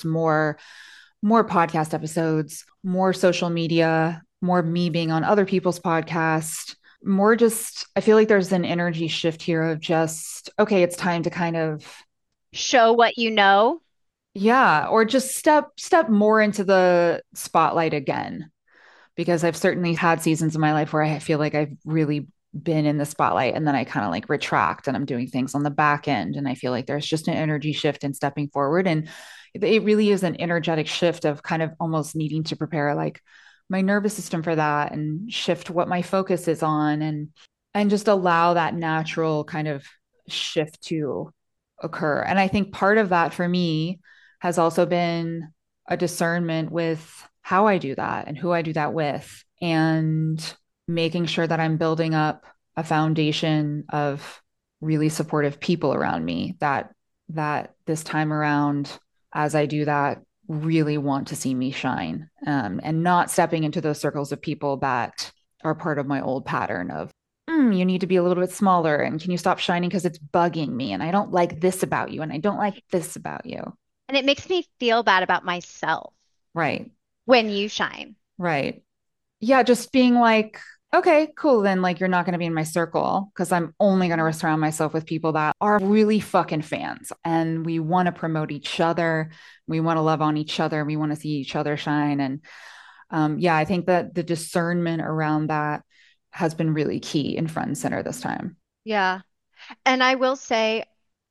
more podcast episodes, more social media, more me being on other people's podcasts, more just I feel like there's an energy shift here of just okay, it's time to kind of Show what you know. yeah, or just step more into the spotlight again because I've certainly had seasons in my life where I feel like I've really been in the spotlight and then I kind of like retract and I'm doing things on the back end and I feel like there's just an energy shift in stepping forward and it really is an energetic shift of kind of almost needing to prepare like my nervous system for that and shift what my focus is on and just allow that natural kind of shift to occur. And I think part of that for me has also been a discernment with how I do that and who I do that with, and making sure that I'm building up a foundation of really supportive people around me that this time around, as I do that, really want to see me shine, and not stepping into those circles of people that are part of my old pattern of you need to be a little bit smaller and can you stop shining because it's bugging me and I don't like this about you and I don't like this about you. And it makes me feel bad about myself Right. when you shine. Right. Yeah, just being like, okay, cool. Then like you're not going to be in my circle because I'm only going to surround myself with people that are really fucking fans and we want to promote each other. We want to love on each other. We want to see each other shine. And yeah, I think that the discernment around that has been really key in front and center this time. Yeah. And I will say,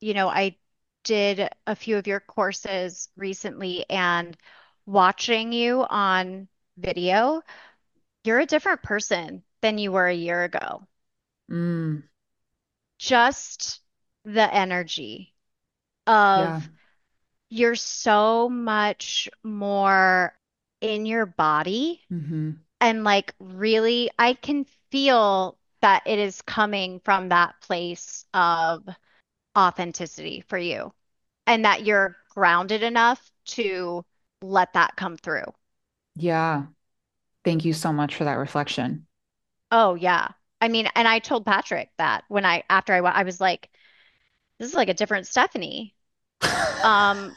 I did a few of your courses recently and watching you on video, you're a different person than you were a year ago. Mm, Just the energy yeah. of you're so much more in your body. Mm-hmm. And like, really, I can feel that it is coming from that place of authenticity for you and that you're grounded enough to let that come through. Yeah. Thank you so much for that reflection. Oh, yeah. I mean, and I told Patrick that when after I went, I was like, this is like a different Stephanie. Um,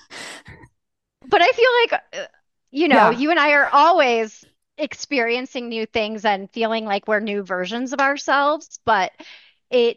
but I feel like, Yeah. you and I are always experiencing new things and feeling like we're new versions of ourselves, but it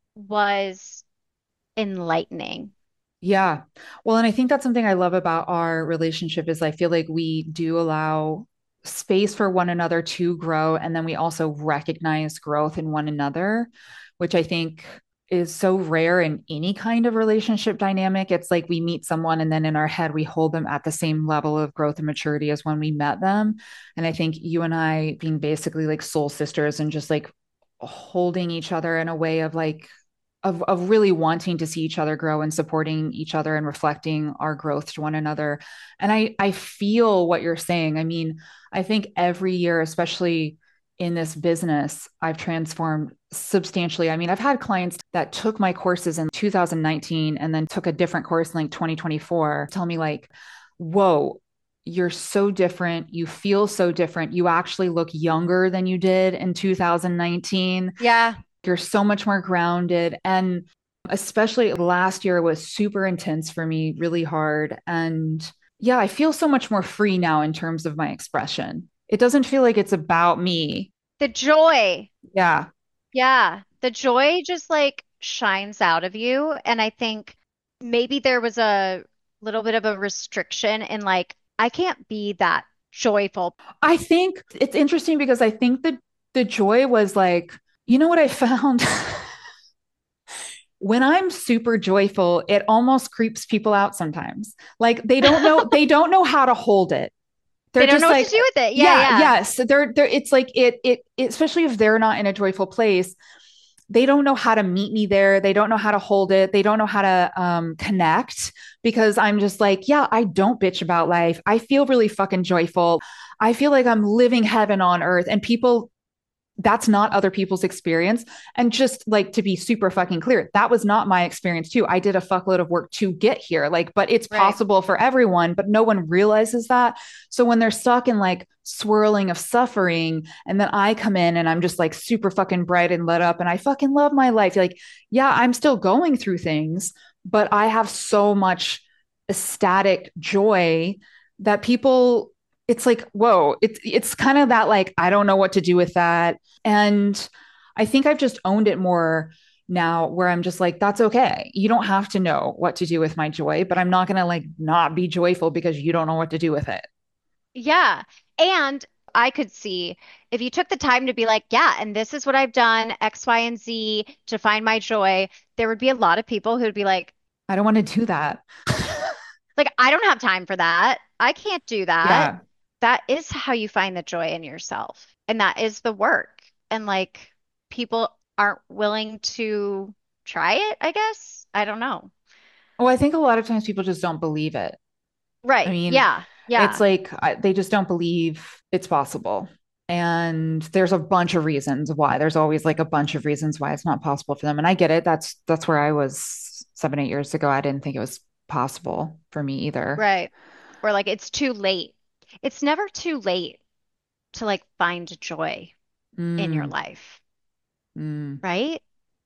was enlightening. Yeah. Well, and I think that's something I love about our relationship is I feel like we do allow space for one another to grow. And then we also recognize growth in one another, which I think is so rare in any kind of relationship dynamic. It's like we meet someone and then in our head, we hold them at the same level of growth and maturity as when we met them. And I think you and I being basically like soul sisters and just like holding each other in a way of like, of really wanting to see each other grow and supporting each other and reflecting our growth to one another. And I feel what you're saying. I mean, I think every year, especially in this business, I've transformed substantially. I mean, I've had clients that took my courses in 2019 and then took a different course in like 2024, tell me like, whoa, you're so different. You feel so different. You actually look younger than you did in 2019. Yeah. You're so much more grounded. And especially last year was super intense for me, really hard. And yeah, I feel so much more free now in terms of my expression. It doesn't feel like it's about me. The joy. Yeah. Yeah. The joy just like shines out of you. And I think maybe there was a little bit of a restriction in like, I can't be that joyful. I think it's interesting because I think that the joy was like, you know what I found? When I'm super joyful, it almost creeps people out sometimes. Like they don't know how to hold it. They They're don't just know what to like, do with it. Yeah, yeah, yeah. yes. They're it's like especially if they're not in a joyful place, they don't know how to meet me there. They don't know how to hold it. They don't know how to connect because I'm just like, yeah, I don't bitch about life. I feel really fucking joyful. I feel like I'm living heaven on earth. And people that's not other people's experience. And just like to be super fucking clear, that was not my experience too. I did a fuckload of work to get here. Like, but it's Right. possible for everyone, but no one realizes that. So when they're stuck in like swirling of suffering, and then I come in and I'm just like super fucking bright and lit up and I fucking love my life. Like, yeah, I'm still going through things, but I have so much ecstatic joy that people it's like whoa it's kind of that like I don't know what to do with that and I think I've just owned it more now where I'm just like, that's okay. You don't have to know what to do with my joy, but I'm not going to like not be joyful because you don't know what to do with it. Yeah. And I could see if you took the time to be like, yeah, and this is what I've done, X, Y, and Z to find my joy, there would be a lot of people who'd be I don't want to do that. like, I don't have time for that. I can't do that. Yeah. That is how you find the joy in yourself. And that is the work. And like, people aren't willing to try it, I guess. I don't know. Well, I think a lot of times people just don't believe it. I Right. mean, Yeah. it's Yeah. like they just don't believe it's possible. And there's a bunch of reasons why. There's always like a bunch of reasons why it's not possible for them. And I get it. That's where I was 7, 8 years ago. I didn't think it was possible for me either. Right. Or like, it's too late. It's never too late to like find joy in your Mm, life, mm. right?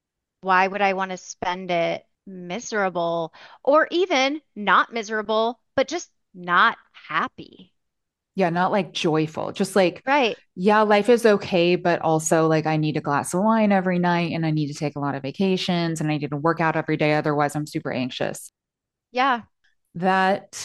Why would I want to spend it miserable or even not miserable, but just not happy? Yeah, not like joyful. Just like, Right. yeah, life is okay, but also like I need a glass of wine every night and I need to take a lot of vacations and I need to work out every day. Otherwise, I'm super anxious. Yeah. That,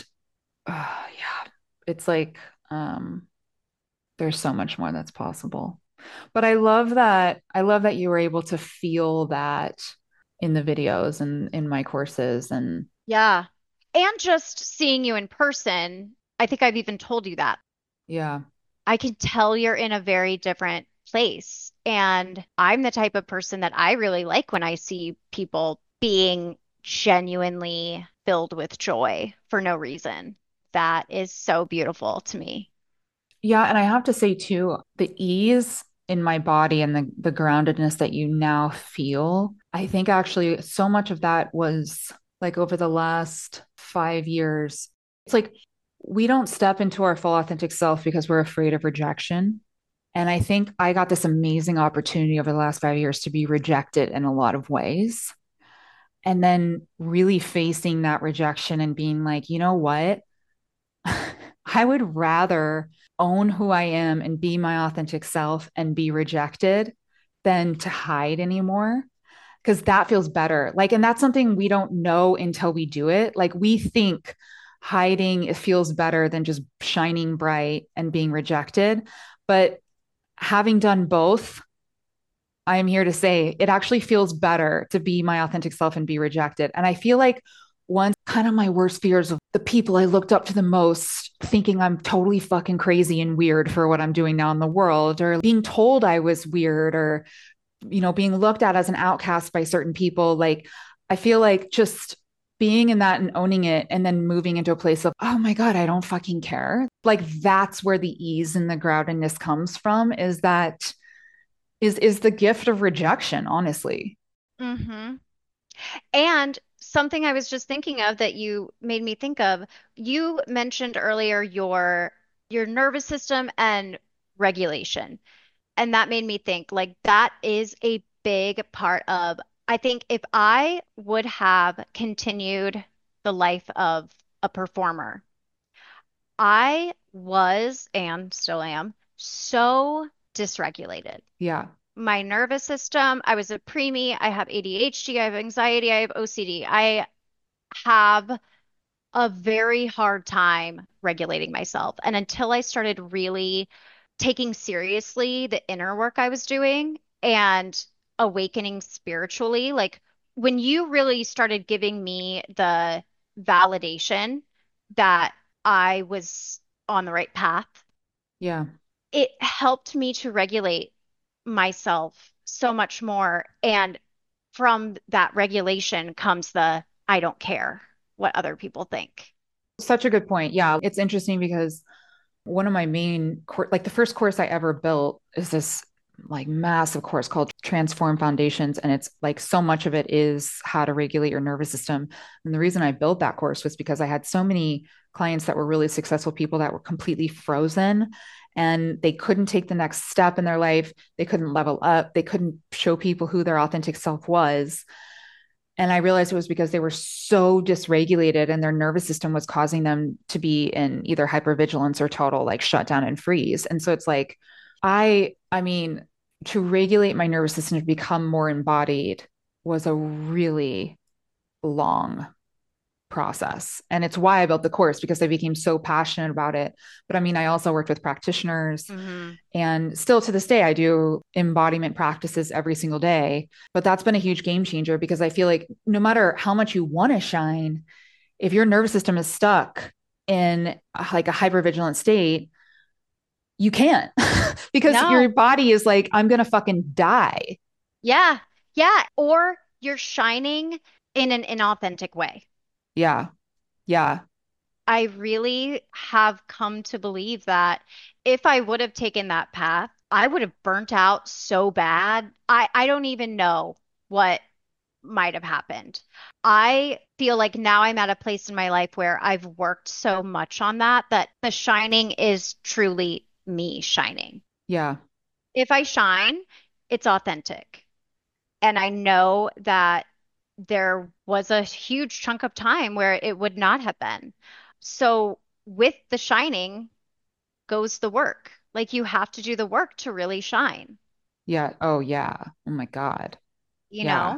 yeah, it's like, um, there's so much more that's possible. But I love that. I love that you were able to feel that in the videos and in my courses. And Yeah. And just seeing you in person, I think I've even told you that. yeah, I can tell you're in a very different place. And I'm the type of person that I really like when I see people being genuinely filled with joy for no reason. That is so beautiful to me. Yeah. And I have to say, too, the ease in my body and the groundedness that you now feel, I think actually so much of that was like over the last 5 years. It's like we don't step into our full authentic self because we're afraid of rejection. And I think I got this amazing opportunity over the last 5 years to be rejected in a lot of ways. And then really facing that rejection and being like, you know what? I would rather own who I am and be my authentic self and be rejected than to hide anymore. Cause that feels better. Like, and that's something we don't know until we do it. Like, we think hiding, it feels better than just shining bright and being rejected. But having done both, I am here to say it actually feels better to be my authentic self and be rejected. And I feel like once kind of my worst fears of the people I looked up to the most thinking I'm totally fucking crazy and weird for what I'm doing now in the world, or being told I was weird, or, being looked at as an outcast by certain people. Like, I feel like just being in that and owning it and then moving into a place of, oh my God, I don't fucking care. Like, that's where the ease and the groundedness comes from, is that is the gift of rejection, honestly. Hmm. And something I was just thinking of that you made me think of, you mentioned earlier your nervous system and regulation. And that made me think like that is a big part of, I think if I would have continued the life of a performer, I was and still am so dysregulated. Yeah. My nervous system, I was a preemie, I have ADHD, I have anxiety, I have OCD. I have a very hard time regulating myself. And until I started really taking seriously the inner work I was doing and awakening spiritually, like when you really started giving me the validation that I was on the right path, Yeah. it helped me to regulate myself so much more. And from that regulation comes the I don't care what other people think. Such a good point. Yeah. It's interesting because one of my like the first course I ever built is this like massive course called Transform Foundations. And it's like so much of it is how to regulate your nervous system. And the reason I built that course was because I had so many clients that were really successful people that were completely frozen and they couldn't take the next step in their life. They couldn't level up. They couldn't show people who their authentic self was. And I realized it was because they were so dysregulated and their nervous system was causing them to be in either hypervigilance or total like shutdown and freeze. And so it's like, I mean, to regulate my nervous system to become more embodied was a really long process. And it's why I built the course, because I became so passionate about it. But I mean, I also worked with practitioners, Hmm. and still to this day, I do embodiment practices every single day. But that's been a huge game changer, because I feel like no matter how much you want to shine, if your nervous system is stuck in like a hypervigilant state, you can't because your No. body is like, I'm going to fucking die. Yeah. Yeah. Or you're shining in an inauthentic way. Yeah. Yeah. I really have come to believe that if I would have taken that path, I would have burnt out so bad. I don't even know what might have happened. I feel like now I'm at a place in my life where I've worked so much on that that the shining is truly me shining. Yeah. If I shine, it's authentic. And I know that there was a huge chunk of time where it would not have been. So with the shining goes the work. Like you have to do the work to really shine, Yeah. Oh, yeah. Oh my God. you Yeah. know?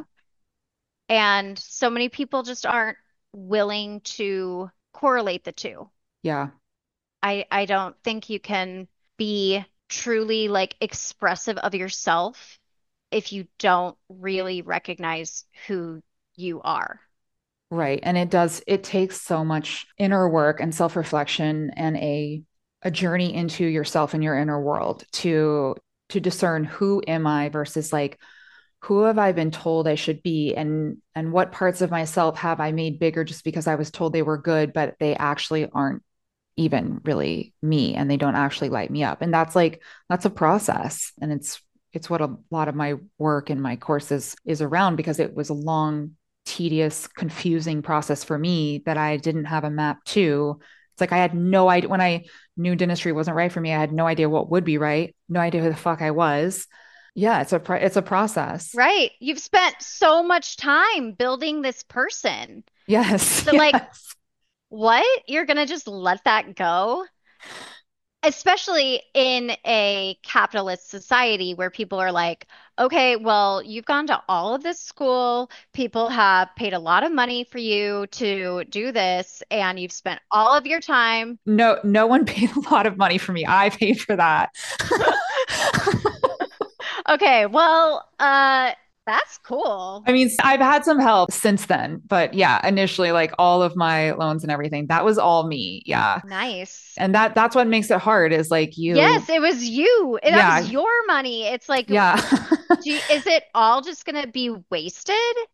And so many people just aren't willing to correlate the two. Yeah. I don't think you can be truly like expressive of yourself if you don't really recognize who you are. Right. And it takes so much inner work and self-reflection and a journey into yourself and your inner world to discern who am I versus like who have I been told I should be, and what parts of myself have I made bigger just because I was told they were good, but they actually aren't even really me and they don't actually light me up. And that's a process. And it's what a lot of my work and my courses is around, because it was a long, tedious, confusing process for me that I didn't have a map to. It's like I had no idea when I knew dentistry wasn't right for me. I had no idea what would be right, no idea who the fuck I was. Yeah, it's a process. Right. You've spent so much time building this person. Yes. So, like, Yes. what? You're gonna just let that go? Especially in a capitalist society where people are like, okay, well, you've gone to all of this school, people have paid a lot of money for you to do this, and you've spent all of your time. No one paid a lot of money for me. I paid for that. Okay, well, that's cool. I mean, I've had some help since then, but yeah, initially, like all of my loans and everything, that was all me. Yeah. Nice. And that's what makes it hard is like Yes, it was you. That yeah, was your money. It's like, yeah, is it all just gonna be wasted?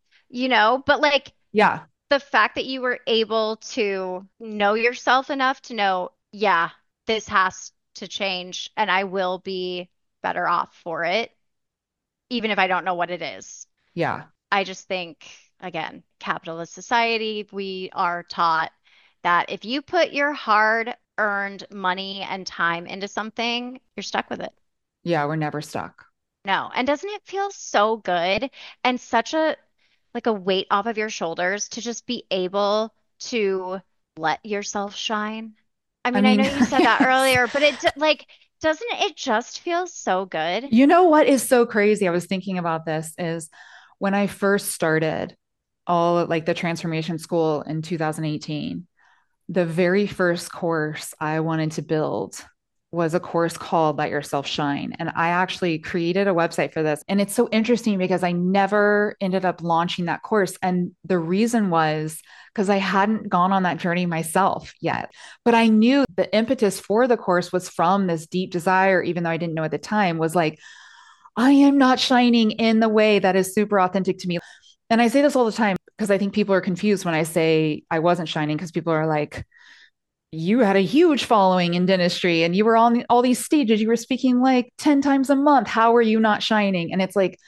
But like yeah, the fact that you were able to know yourself enough to know, yeah, this has to change and I will be better off for it, even if I don't know what it is. yeah, I just think, again, capitalist society, we are taught that if you put your hard-earned money and time into something, you're stuck with it. yeah, we're never stuck. No. And doesn't it feel so good and such a like a weight off of your shoulders to just be able to let yourself shine? I I mean, I mean, know you said that yes. earlier, but like, doesn't it just feel so good? You know what is so crazy? I was thinking about this is when I first started all like the transformation school in 2018, the very first course I wanted to build was a course called Let Yourself Shine. And I actually created a website for this. And it's so interesting because I never ended up launching that course. And the reason was because I hadn't gone on that journey myself yet. But I knew the impetus for the course was from this deep desire, even though I didn't know at the time, was like, I am not shining in the way that is super authentic to me. And I say this all the time because I think people are confused when I say I wasn't shining, because people are like, you had a huge following in dentistry and you were on all these stages. You were speaking like 10 times a month. How are you not shining? And it's like,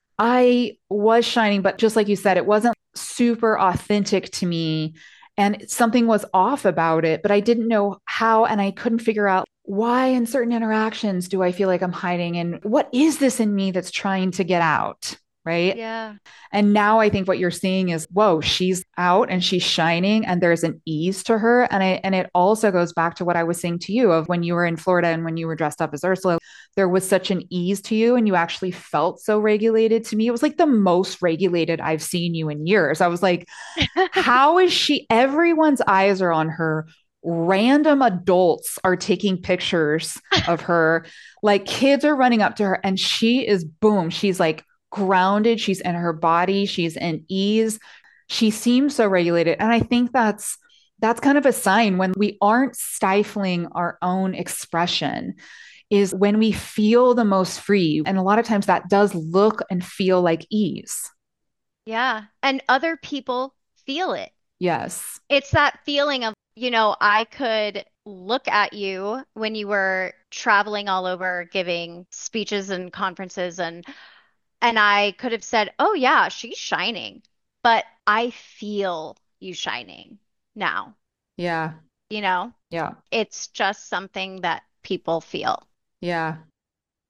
I was shining, but just like you said, it wasn't super authentic to me. And something was off about it, but I didn't know how. And I couldn't figure out why in certain interactions do I feel like I'm hiding? And what is this in me that's trying to get out? Right. Yeah. And now I think what you're seeing is, whoa, she's out and she's shining and there's an ease to her. And it also goes back to what I was saying to you of when you were in Florida and when you were dressed up as Ursula, there was such an ease to you and you actually felt so regulated. To me, it was like the most regulated I've seen you in years. I was like, how is she? Everyone's eyes are on her. Random adults are taking pictures of her. Like kids are running up to her and she is boom. She's like grounded. She's in her body. She's in ease. She seems so regulated. And I think that's kind of a sign when we aren't stifling our own expression is when we feel the most free. And a lot of times that does look and feel like ease. Yeah. And other people feel it. Yes. It's that feeling of, I could look at you when you were traveling all over giving speeches and conferences and I could have said, "Oh yeah, she's shining." But I feel you shining now, Yeah. you know? Yeah. It's just something that people feel. Yeah.